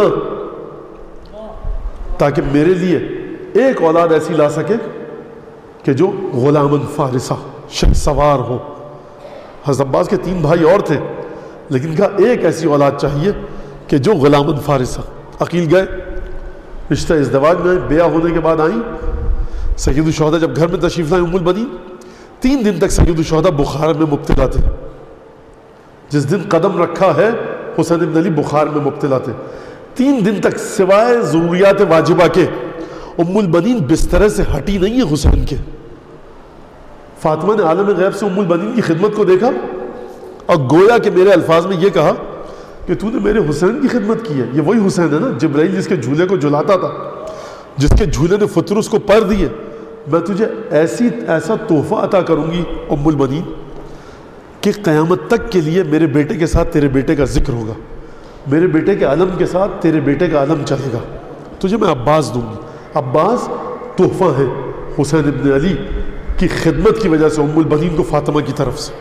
تاکہ میرے لیے ایک اولاد ایسی لا سکے کہ جو غلام فارسہ شہ سوار ہو. حضرت عباس کے تین بھائی اور تھے لیکن کہا ایک ایسی اولاد چاہیے کہ جو غلام فارسہ. عقیل گئے، رشتہ ازدواج میں بیاہ ہونے کے بعد آئیں. سید الشہداء جب گھر میں تشریف لائے ام البنین، تین دن تک سید الشہداء بخار میں مبتلا تھے. جس دن قدم رکھا ہے حسین بن علی بخار میں مبتلا تھے. تین دن تک سوائے ضروریات واجبہ کے ام البنین بسترے سے ہٹی نہیں ہے حسین کے. فاطمہ نے عالم غیب سے ام البنین کی خدمت کو دیکھا اور گویا کہ میرے الفاظ میں یہ کہا کہ تو نے میرے حسین کی خدمت کی ہے. یہ وہی حسین ہے نا جبرائیل جس کے جھولے کو جھلاتا تھا، جس کے جھولے نے فطرس کو پر دیے. میں تجھے ایسی ایسا تحفہ عطا کروں گی ام البنین کہ قیامت تک کے لیے میرے بیٹے کے ساتھ تیرے بیٹے کا ذکر ہوگا، میرے بیٹے کے علم کے ساتھ تیرے بیٹے کا علم چلے گا. تجھے میں عباس دوں گی. عباس تحفہ ہے حسین ابن علی کی خدمت کی وجہ سے ام البنین کو فاطمہ کی طرف سے.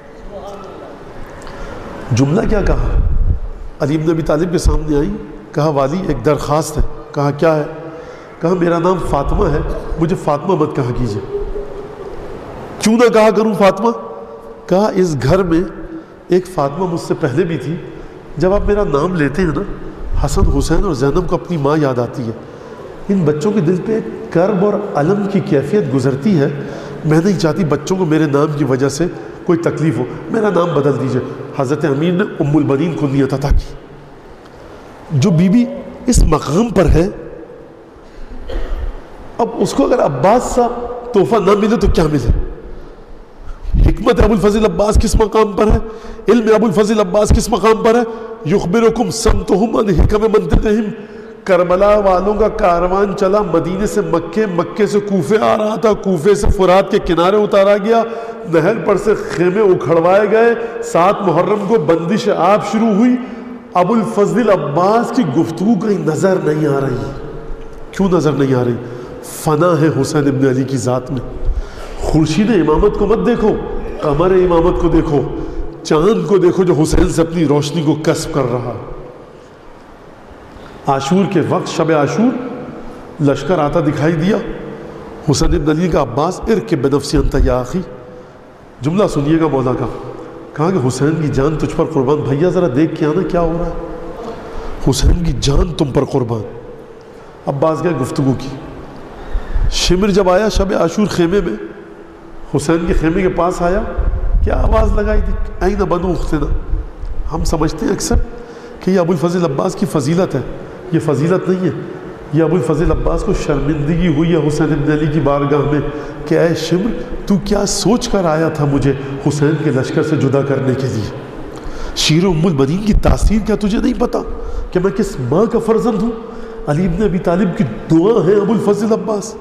جملہ کیا کہا؟ علی بن ابی طالب کے سامنے آئی، کہا والی ایک درخواست ہے. کہا کیا ہے؟ کہا میرا نام فاطمہ ہے، مجھے فاطمہ مت کہا کیجئے. کیوں نہ کہا کروں فاطمہ؟ کہا اس گھر میں ایک فاطمہ مجھ سے پہلے بھی تھی. جب آپ میرا نام لیتے ہیں نا، حسن حسین اور زینب کو اپنی ماں یاد آتی ہے. ان بچوں کے دل پہ ایک کرب اور علم کی کیفیت گزرتی ہے. میں نہیں چاہتی بچوں کو میرے نام کی وجہ سے کوئی تکلیف ہو، میرا نام بدل دیجئے. حضرت امیر نے ام البنین کو نیت عطا کی. جو بی بی اس مقام پر ہے، اب اس کو اگر عباس سا تحفہ نہ ملے تو کیا ملے؟ حکمت ابو الفضل عباس کس مقام پر ہے؟ علم ابو الفضل عباس کس مقام پر ہے؟ یخبرکم سمتہم عن حکم منطقہم. کربلا والوں کا کاروان چلا مدینے سے مکے، مکے سے کوفے آ رہا تھا، کوفے سے فرات کے کنارے اتارا گیا، نہر پر سے خیمے اکھڑوائے گئے. سات محرم کو بندش آپ شروع ہوئی. ابو الفضل عباس کی گفتگو کہیں نظر نہیں آ رہی. کیوں نظر نہیں آ رہی؟ فنا ہے حسین ابن علی کی ذات میں. خورشید امامت کو مت دیکھو، قمر امامت کو دیکھو، چاند کو دیکھو جو حسین سے اپنی روشنی کو کسب کر رہا۔ عاشور کے وقت شب عاشور لشکر آتا دکھائی دیا، حسین بن علی کا عباس ارکب بنفسی انت یا اخی، جملہ سنیے گا مولا کا، کہا کہ حسین کی جان تجھ پر قربان، بھیا ذرا دیکھ کے آنا کیا ہو رہا ہے، حسین کی جان تم پر قربان۔ عباس گئے گفتگو کی، شمر جب آیا شب عاشور خیمے میں، حسین کے خیمے کے پاس آیا، کیا آواز لگائی تھی، این بنو اختنا۔ ہم سمجھتے ہیں اکثر کہ یہ ابو الفضل عباس کی فضیلت ہے، یہ فضیلت نہیں ہے، یہ ابو الفضل عباس کو شرمندگی ہوئی ہے حسین بن علی کی بارگاہ میں کہ اے شمر تو کیا سوچ کر آیا تھا مجھے حسین کے لشکر سے جدا کرنے کے لیے، شیر ام المؤمنین کی تاثیر کیا تجھے نہیں پتا کہ میں کس ماں کا فرزند ہوں؟ علی بن ابی طالب کی دعا ہے ابو الفضل عباس۔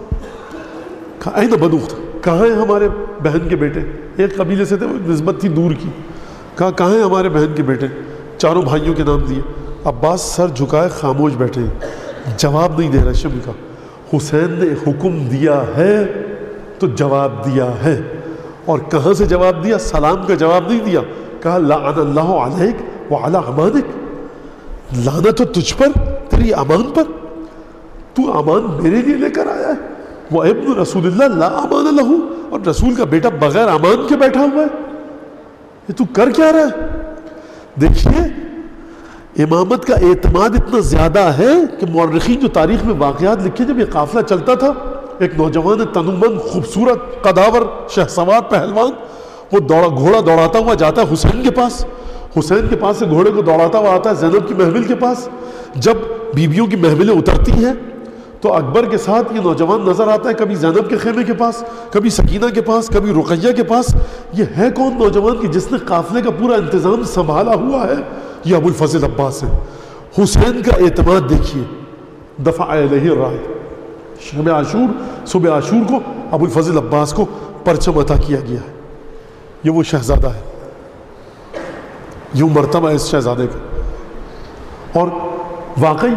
کہا این بنو اختنا، کہاں ہیں ہمارے بہن کے بیٹے، ایک قبیلے سے تھے، نسبت تھی دور کی، کہا کہاں ہیں ہمارے بہن کے بیٹے، چاروں بھائیوں کے نام دیے۔ عباس سر جھکائے خاموش بیٹھے ہیں، جواب نہیں دے رہا۔ شمر کا حسین نے حکم دیا ہے تو جواب دیا ہے، اور کہاں سے جواب دیا؟ سلام کا جواب نہیں دیا، کہا لعن اللہ علیک وعلی امانک، لعنت ہو تجھ پر، تیری امان پر، تو امان میرے لیے لے کر آیا ہے، وہ ابن رسول اللہ لا امان لہو، اور رسول کا بیٹا بغیر امان کے بیٹھا ہوا ہے، یہ تو کر کیا رہا ہے؟ دیکھیے امامت کا اعتماد اتنا زیادہ ہے کہ مورخین جو تاریخ میں واقعات لکھے، جب یہ قافلہ چلتا تھا، ایک نوجوان تنومند خوبصورت قداور شہسوار پہلوان، وہ دوڑا گھوڑا دوڑاتا ہوا جاتا ہے حسین کے پاس، حسین کے پاس سے گھوڑے کو دوڑاتا ہوا آتا ہے زینب کی محفل کے پاس۔ جب بیویوں کی محفلیں اترتی ہیں تو اکبر کے ساتھ یہ نوجوان نظر آتا ہے، کبھی زینب کے خیمے کے پاس، کبھی سکینہ کے پاس، کبھی رقیہ کے پاس۔ یہ ہے کون نوجوان کہ جس نے قافلے کا پورا انتظام سنبھالا ہوا ہے؟ یہ ابو الفضل عباس ہے۔ حسین کا اعتماد دیکھیے، دفع الیہ الرائے، شب عاشور صبح عاشور کو ابو الفضل عباس کو پرچم عطا کیا گیا ہے، یہ وہ شہزادہ ہے، یہ مرتبہ ہے اس شہزادے کا، اور واقعی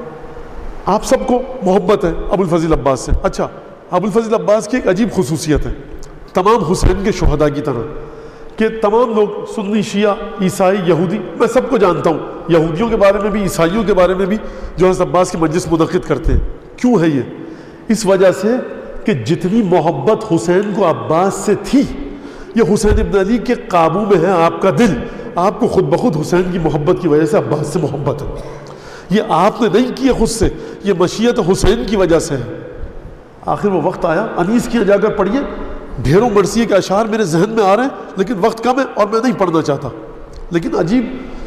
آپ سب کو محبت ہے ابو الفضل عباس سے۔ اچھا، ابو الفضل عباس کی ایک عجیب خصوصیت ہے، تمام حسین کے شہداء کی طرح کہ تمام لوگ سنی، شیعہ، عیسائی، یہودی، میں سب کو جانتا ہوں، یہودیوں کے بارے میں بھی، عیسائیوں کے بارے میں بھی جو حضرت عباس کی مجلس منعقد کرتے ہیں۔ کیوں ہے یہ؟ اس وجہ سے کہ جتنی محبت حسین کو عباس سے تھی، یہ حسین ابن علی کے قابو میں ہے آپ کا دل، آپ کو خود بخود حسین کی محبت کی وجہ سے عباس سے محبت ہے، یہ آپ نے نہیں کی ہے خود سے، یہ مشیت حسین کی وجہ سے ہے۔ آخر وہ وقت آیا، انیس کی جا کر پڑھیے، ڈھیروں مرثیے کے اشعار میرے ذہن میں آ رہے ہیں لیکن وقت کم ہے اور میں نہیں پڑھنا چاہتا، لیکن عجیب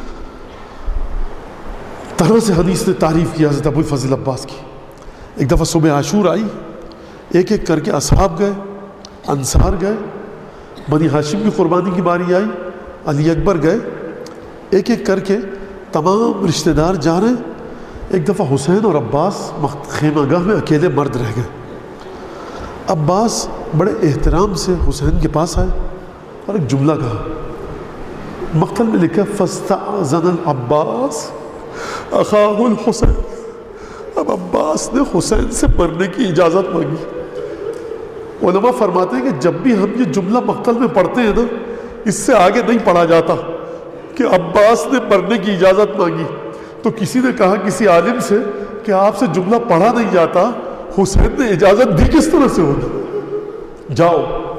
طرح سے حدیث نے تعریف کی حضرت ابو الفضل عباس کی۔ ایک دفعہ صبح عاشور آئی، ایک ایک کر کے اصحاب گئے، انصار گئے، بنی ہاشم کی قربانی کی باری آئی، علی اکبر گئے، ایک ایک کر کے تمام رشتہ دار جا رہے ہیں۔ ایک دفعہ حسین اور عباس خیمہ گاہ میں اکیلے مرد رہ گئے۔ عباس بڑے احترام سے حسین کے پاس آئے اور ایک جملہ کہا، مقتل میں لکھا فاستأذن العباس اخاہ الحسین، اب عباس نے حسین سے مرنے کی اجازت مانگی۔ علماء فرماتے ہیں کہ جب بھی ہم یہ جملہ مقتل میں پڑھتے ہیں نا، اس سے آگے نہیں پڑھا جاتا کہ عباس نے مرنے کی اجازت مانگی، تو کسی نے کہا کسی عالم سے کہ آپ سے جملہ پڑھا نہیں جاتا، حسین نے اجازت دی کس طرح سے ہوگی؟ جاؤ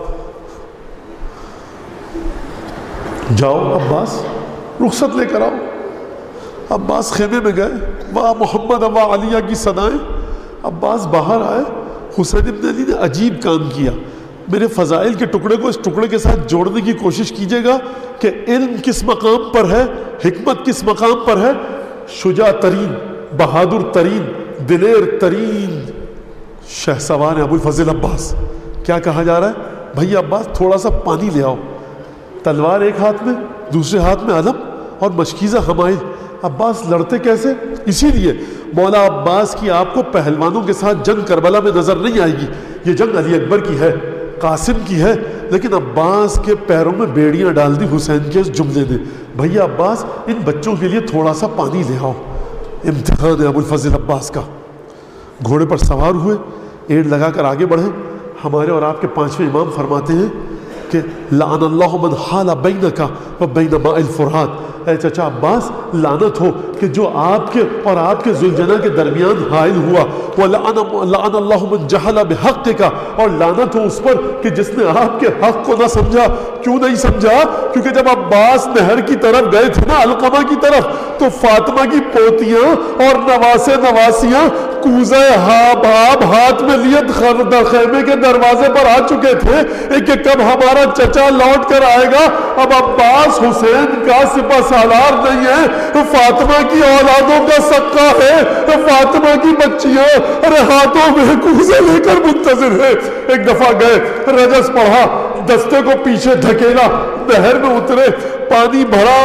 جاؤ عباس رخصت لے کر آؤ۔ عباس خیمے میں گئے، واہ محمد واہ علیہ کی صدائیں، عباس باہر آئے۔ حسین ابن علی نے عجیب کام کیا، میرے فضائل کے ٹکڑے کو اس ٹکڑے کے ساتھ جوڑنے کی کوشش کیجیے گا کہ علم کس مقام پر ہے، حکمت کس مقام پر ہے، شجاع ترین، بہادر ترین، دلیر ترین شہسوار ابو الفضل عباس۔ کیا کہا جا رہا ہے؟ بھائی عباس تھوڑا سا پانی لے آؤ، تلوار ایک ہاتھ میں، دوسرے ہاتھ میں علم اور مشکیزہ حمائل۔ عباس لڑتے کیسے؟ اسی لیے مولا عباس کی آپ کو پہلوانوں کے ساتھ جنگ کربلا میں نظر نہیں آئے گی، یہ جنگ علی اکبر کی ہے، قاسم کی ہے، لیکن عباس کے پیروں میں بیڑیاں ڈال دی حسین کے اس جملے نے۔ بھیا عباس ان بچوں کے لیے تھوڑا سا پانی لے آؤ، امتحان ہے ابو الفضل عباس کا۔ گھوڑے پر سوار ہوئے، ایڑ لگا کر آگے بڑھے۔ ہمارے اور آپ کے پانچویں امام فرماتے ہیں کہ لعن اللہ من حال بینک و بین ماء الفرات، اے چچا عباس لعنت ہو کہ جو آپ کے اور آپ کے ذوالجناح کے درمیان حائل ہوا، وَلَعَنَ لَعَنَ اللَّهُ مَنْ جَحَلَ بِحَقِّكَ، اور لعنت ہو اس پر کہ جس نے آپ کے حق کو نہ سمجھا۔ کیوں نہیں سمجھا؟ کیونکہ جب عباس نہر کی طرف گئے تھے نا، علقمہ کی طرف، تو فاطمہ کی پوتیاں اور نواسے نواسیاں کوزہ ہاب ہاب ہاتھ میں لیے خیمے کے دروازے پر آ چکے تھے کہ کب ہمارا چچا لوٹ کر آئے گا۔ اب عباس حسین کا سپہ سالار نہیں ہے، فاطمہ کی اولادوں کا سکہ ہے، فاطمہ کی بچیاں ارے ہاتھوں میں کوزے لے کر منتظر ہے۔ ایک دفعہ گئے، رجس پڑھا، دستے کو پیچھے دھکیلا، نہر میں اترے، پانی بھرا۔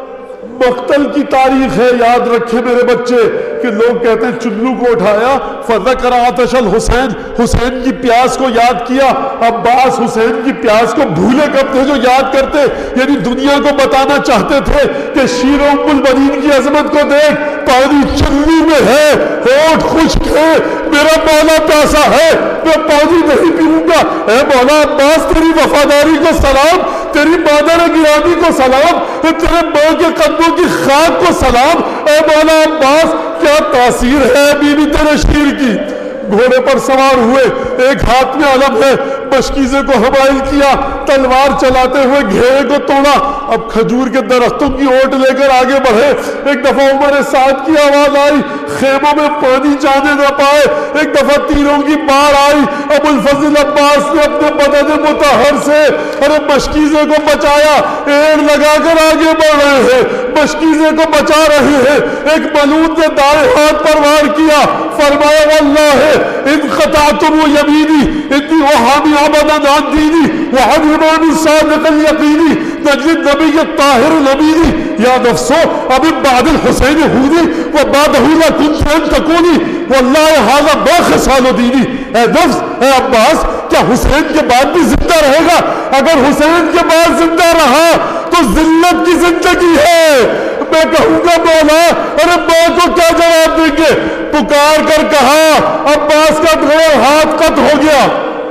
مقتل کی تاریخ ہے، یاد رکھے میرے بچے، کہ لوگ کہتے ہیں چلو کو اٹھایا، فذکر آتش الحسین، حسین کی پیاس کو یاد کیا۔ عباس حسین کی پیاس کو بھولے کب تھے جو یاد کرتے، یعنی دنیا کو بتانا چاہتے تھے کہ شیر ام المؤمنین کی عظمت کو دیکھ، پانی چلو میں ہے، ہوٹھ خشک ہے، میرا مولا پیاسا ہے، میں پانی نہیں پیوں گا۔ اے مولا عباس تیری وفاداری کو سلام، تیری مادر گرامی کو سلام، تیرے ماں کے قدموں کی خاک کو سلام۔ اے مولا عباس کیا تاثیر ہے بی بی تیرے شیر کی۔ گھوڑے پر سوار ہوئے، ایک ہاتھ میں علم ہے، مشکیزے کو حمائل کیا، تلوار چلاتے ہوئے گھیرے کو توڑا۔ اب کھجور کے درختوں کی اوٹ لے کر آگے بڑھے۔ ایک دفعہ عمر سعد کی آواز آئی، خیموں میں پانی جانے نہ پائے۔ ایک دفعہ تیروں کی باڑھ آئی، ابو الفضل عباس نے اپنے بدن مطہر سے ارے مشکیزے کو بچایا، ایڑ لگا کر آگے بڑھ رہے ہیں، مشکیزے کو بچا رہے ہیں۔ ایک ملعون نے دائیں ہاتھ پر وار کیا، فرمایا واللہ ان قطعتم یمینی انی وحامی عبدا عن دینی وعن امام صادق الیقینی نجل نبی الطاہر الامینی یا نفسو اب بعد الحسین حودی وبعدہ لکنت ان تکونی واللہ حالا ما خسال دینی۔ اے نفس، اے عباس، کیا حسین کے بعد بھی زندہ رہے گا؟ اگر حسین کے بعد زندہ رہا تو ذلت کی زندگی ہے۔ میں کہوں گا مولا، ارے ماں کو کیا جواب دیں گے؟ پکار کر کہا، عباس کا ڈھول ہاتھ قط ہو گیا۔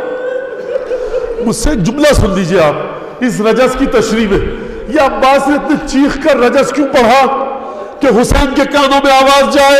مجھ سے جملہ سن لیجئے آپ اس رجس کی تشریح میں، یہ عباس نے اتنے چیخ کر رجس کیوں پڑھا کہ حسین کے کانوں میں آواز جائے؟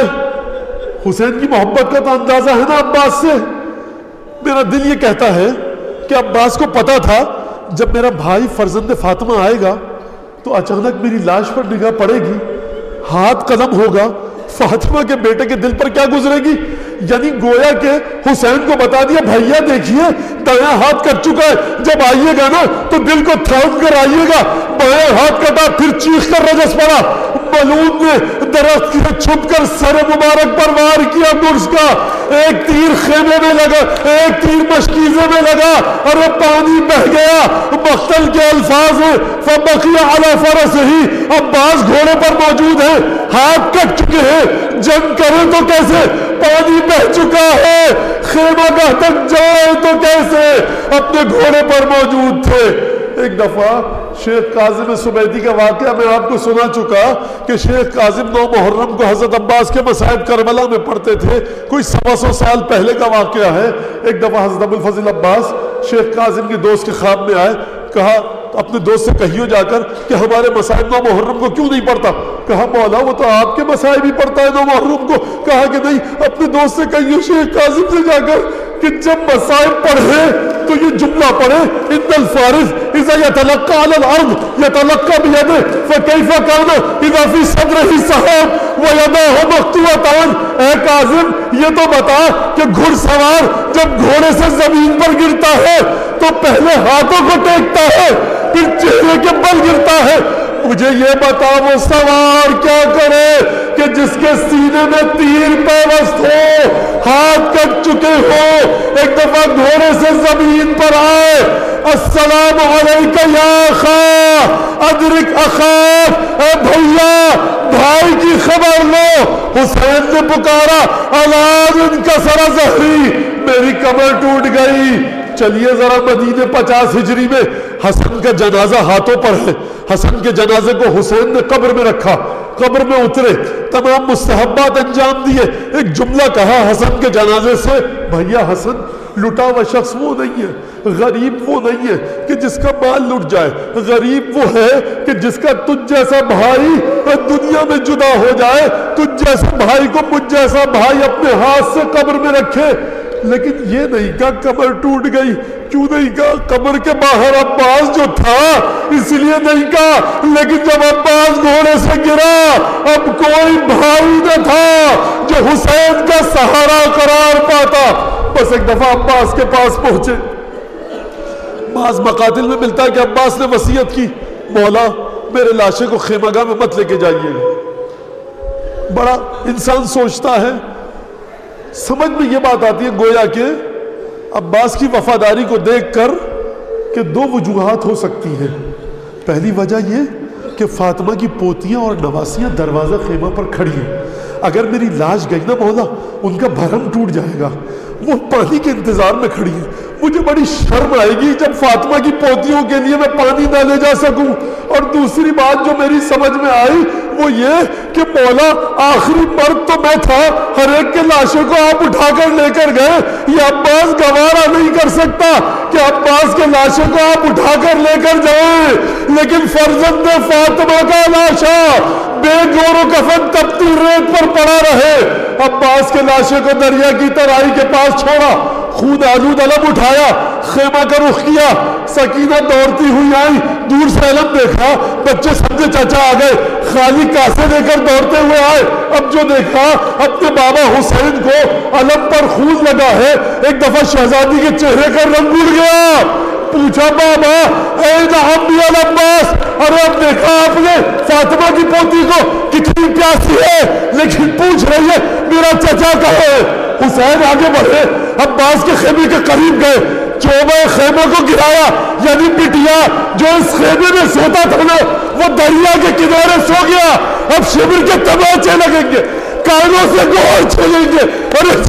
حسین کی محبت کا تو اندازہ ہے نا عباس سے۔ میرا دل یہ کہتا ہے کہ عباس کو پتا تھا جب میرا بھائی فرزند فاطمہ آئے گا تو اچانک میری لاش پر نگاہ پڑے گی، ہاتھ قدم ہوگا، فاطمہ کے بیٹے کے دل پر کیا گزرے گی؟ یعنی گویا کہ حسین کو بتا دیا بھائیا دیکھیے دایاں ہاتھ کٹ چکا ہے، جب آئیے گا نا تو دل کو تھام کر آئیے گا۔ بایاں ہاتھ کٹا، پھر چیخ کر رجس پڑا۔ ملعون نے درخت سے چھپ کر سر مبارک پر وار کیا گرز کا، ایک تیر خیمے میں لگا، ایک تیر مشکیزے میں لگا اور وہ پانی بہ گیا۔ مقتل کے الفاظ ہیں فبقی علی فرسہ، عباس گھوڑے پر موجود ہے، ہاتھ کٹ چکے ہیں، جنگ کرے تو کیسے؟ پانی بہ چکا ہے، خیمہ گاہ تک جائے تو کیسے؟ اپنے گھوڑے پر موجود تھے۔ ایک دفعہ شیخ کاظم سبیدی کا واقعہ میں آپ کو سنا چکا کہ شیخ کاظم نو محرم کو حضرت عباس کے مصائب کربلا میں پڑھتے تھے، کوئی سوا سو سال پہلے کا واقعہ ہے۔ ایک دفعہ حضرت ابو الفضل عباس شیخ کاظم کے دوست کے خواب میں آئے، کہا اپنے دوست سے کہیو جا کر کہ ہمارے مصائب نو محرم کو کیوں نہیں پڑھتا؟ کہا مولا وہ تو آپ کے مصائب ہی پڑھتا ہے نو محرم کو۔ کہا کہ نہیں، اپنے دوست سے کہیو شیخ کاظم سے جا کر کہ جب مصائب پڑھے تو یہ جملہ پڑھے ان الفارض اذا يتلقى على الارض يتلقى بيده فكيف كان اذا في صدره سهام ويداه مقطوعتان۔ اے کاظم یہ تو بتا کہ گھڑ سوار جب گھوڑے سے زمین پر گرتا ہے تو پہلے ہاتھوں کو ٹیکتا ہے پھر چہرے کے بل گرتا ہے، مجھے یہ بتا وہ سوار کیا کرے کہ جس کے سینے میں تیر پیوست ہو، ہاتھ کٹ چکے ہو، ایک دفعہ گھوڑے سے زمین پر آئے، السلام علیکہ یا اخا ادرک اخاک، اے بھیا بھائی کی خبر لو۔ حسین نے پکارا الان انکسر ظہری، میری کمر ٹوٹ گئی۔ چلیے ذرا مدینے پچاس ہجری میں حسن کا جنازہ ہاتھوں پر ہے، حسن کے جنازے کو حسین نے قبر میں رکھا، قبر میں اترے، تمام مستحبات انجام دیے، ایک جملہ کہا حسن کے جنازے سے، بھیا حسن لٹا ہوا شخص وہ نہیں ہے، غریب وہ نہیں ہے کہ جس کا مال لٹ جائے، غریب وہ ہے کہ جس کا تجھ جیسا بھائی دنیا میں جدا ہو جائے، تجھ جیسے بھائی کو مجھ جیسا بھائی اپنے ہاتھ سے قبر میں رکھے۔ لیکن یہ نہیں کہا قبر ٹوٹ گئی، کیوں نہیں کہا؟ قبر کے باہر عباس جو تھا اس لیے نہیں کہا، لیکن جب عباس گھوڑے سے گرا اب کوئی بھائی نہ تھا جو حسین کا سہارا قرار پاتا۔ بس ایک دفعہ عباس کے پاس پہنچے، بعض مقاتل میں ملتا ہے کہ عباس نے وصیت کی، مولا میرے لاشے کو خیمہ گاہ میں مت لے کے جائیے گا۔ بڑا انسان سوچتا ہے، سمجھ میں یہ بات آتی ہے گویا کہ عباس کی وفاداری کو دیکھ کر کہ دو وجوہات ہو سکتی ہیں۔ پہلی وجہ یہ کہ فاطمہ کی پوتیاں اور نواسیاں دروازہ خیمہ پر کھڑی ہیں، اگر میری لاش گئی نا مولا ان کا بھرم ٹوٹ جائے گا، وہ پانی کے انتظار میں کھڑی ہے، مجھے بڑی شرم آئے گی جب فاطمہ کی پوتیوں کے لیے میں پانی نہ لے جا سکوں۔ اور دوسری بات جو میری سمجھ میں آئی وہ یہ کہ مولا آخری مرد تو میں تھا، ہر ایک کے لاشوں کو آپ اٹھا کر لے کر گئے، یہ عباس گوارا نہیں کر سکتا کہ عباس کے لاشوں کو آپ اٹھا کر لے کر جائیں، لیکن فرزند فاطمہ کا لاشا بے گور و کفن تپتی ریت پر پڑا رہے۔ عباس کے لاشے کو دریا کی ترائی کے پاس چھوڑا، خون آلود علم اٹھایا، خیمہ کا رخ کیا، سکینہ دوڑتی ہوئی آئی، دور سے علم دیکھا، بچے سمجھے چچا آ گئے، خالی کاسے لے کر دوڑتے ہوئے آئے۔ اب جو دیکھا اپنے بابا حسین کو علم پر خون لگا ہے، ایک دفعہ شہزادی کے چہرے کا رنگ اڑ گیا، پوچھا بابا این عمی العباس، ارے اب دیکھا آپ نے فاطمہ کی پوتی کو کتنی پیاسی ہے لیکن پوچھ رہی ہے میرا چچا کہاں ہے؟ حسین آگے بڑھے، عباس کے خیمے کے قریب گئے، چوبہ خیمے کو گرایا، یعنی بٹیا جو اس خیمے میں سوتا تھا نا وہ دریا کے کنارے سو گیا، اب شبر کے تماچے لگیں گے، کانوں سے گوہر چھلیں گے۔ ارے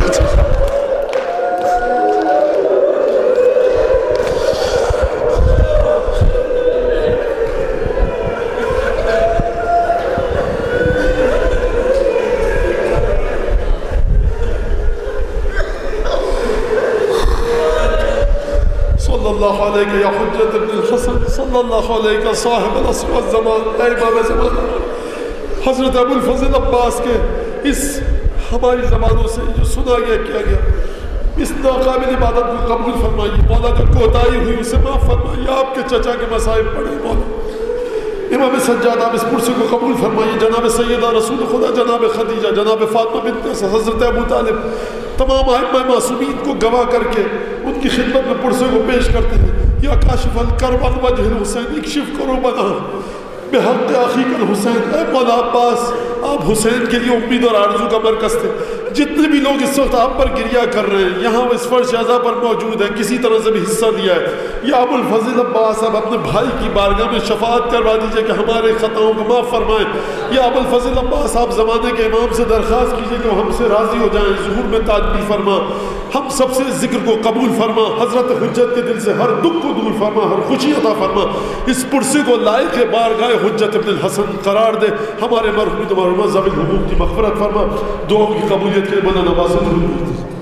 صلی اللہ علیہ یا حجت ابن الحسن، صلی اللہ علیہ صاحب العصر والزمان، اے امام زمان۔ حضرت ابو الفضل عباس کے اس ہماری زبانوں سے جو سنا گیا کیا گیا، اس ناقابل عبادت کو قبول فرمائیے مولا، جو کوتاہی ہوئی اسے معاف فرمائیے، آپ کے چچا کے مصائب پڑھے مولا۔ امام سجاد آپ اس پرسے کو قبول فرمائیے، جناب سیدہ رسول خدا، جناب خدیجہ، جناب فاطمہ بنت حضرت ابو طالب، تمام ائمہ معصومین کو گواہ کر کے ان کی خدمت میں پرسے کو پیش کرتے ہیں۔ یا کاشف الکرب عن وجہ الحسین اکشف کروبنا بحق اخیک الحسین، اے مولا عباس آپ حسین کے لیے امید اور آرزو کا مرکز تھے، جتنے بھی لوگ اس وقت آپ پر گریہ کر رہے ہیں یہاں وہ اس فرش اعضا پر موجود ہیں، کسی طرح سے بھی حصہ لیا ہے، یا ابو الفضل عباس آپ اپنے بھائی کی بارگاہ میں شفاعت کروا دیجئے کہ ہمارے خطاؤں کو معاف فرمائیں، یا ابو الفضل عباس آپ زمانے کے امام سے درخواست کیجئے کہ وہ ہم سے راضی ہو جائیں، ظہور میں تعجبی فرما، ہم سب سے اس ذکر کو قبول فرما، حضرت حجت کے دل سے ہر دکھ کو دور فرما، ہر خوشی عطا فرما، اس پرسے کو لائق بارگاہ حجت ابن الحسن قرار دے، ہمارے مرحوم مرحومہ ذوی الحقوق کی مغفرت فرما، دعاؤں کی قبولیت کے بنا نوازت۔